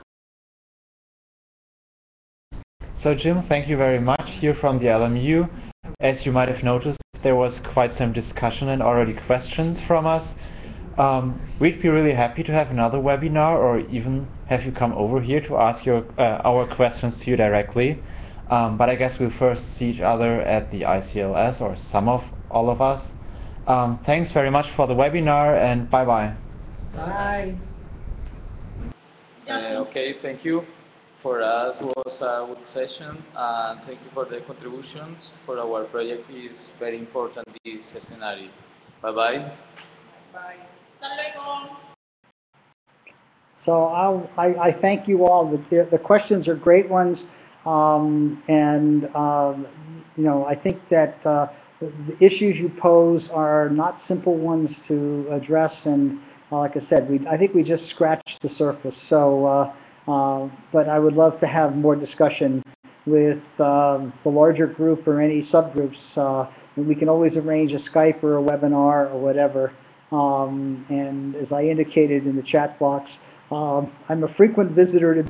So Jim, thank you very much here from the L M U. As you might have noticed, there was quite some discussion and already questions from us. Um, we'd be really happy to have another webinar, or even have you come over here to ask your, uh, our questions to you directly. Um, but I guess we'll first see each other at the I C L S, or some of all of us. Um, thanks very much for the webinar, and bye-bye. Bye. Uh, okay, thank you. For us it was a good session, and thank you for the contributions. For our project is very important, this scenario. Bye-bye. Bye. So I'll, I, I thank you all. The, the questions are great ones, um, and um, you know, I think that uh, the issues you pose are not simple ones to address, and uh, like I said, we I think we just scratched the surface. So, uh, uh, but I would love to have more discussion with um, the larger group or any subgroups. Uh, and we can always arrange a Skype or a webinar or whatever. Um, and as I indicated in the chat box, um, I'm a frequent visitor to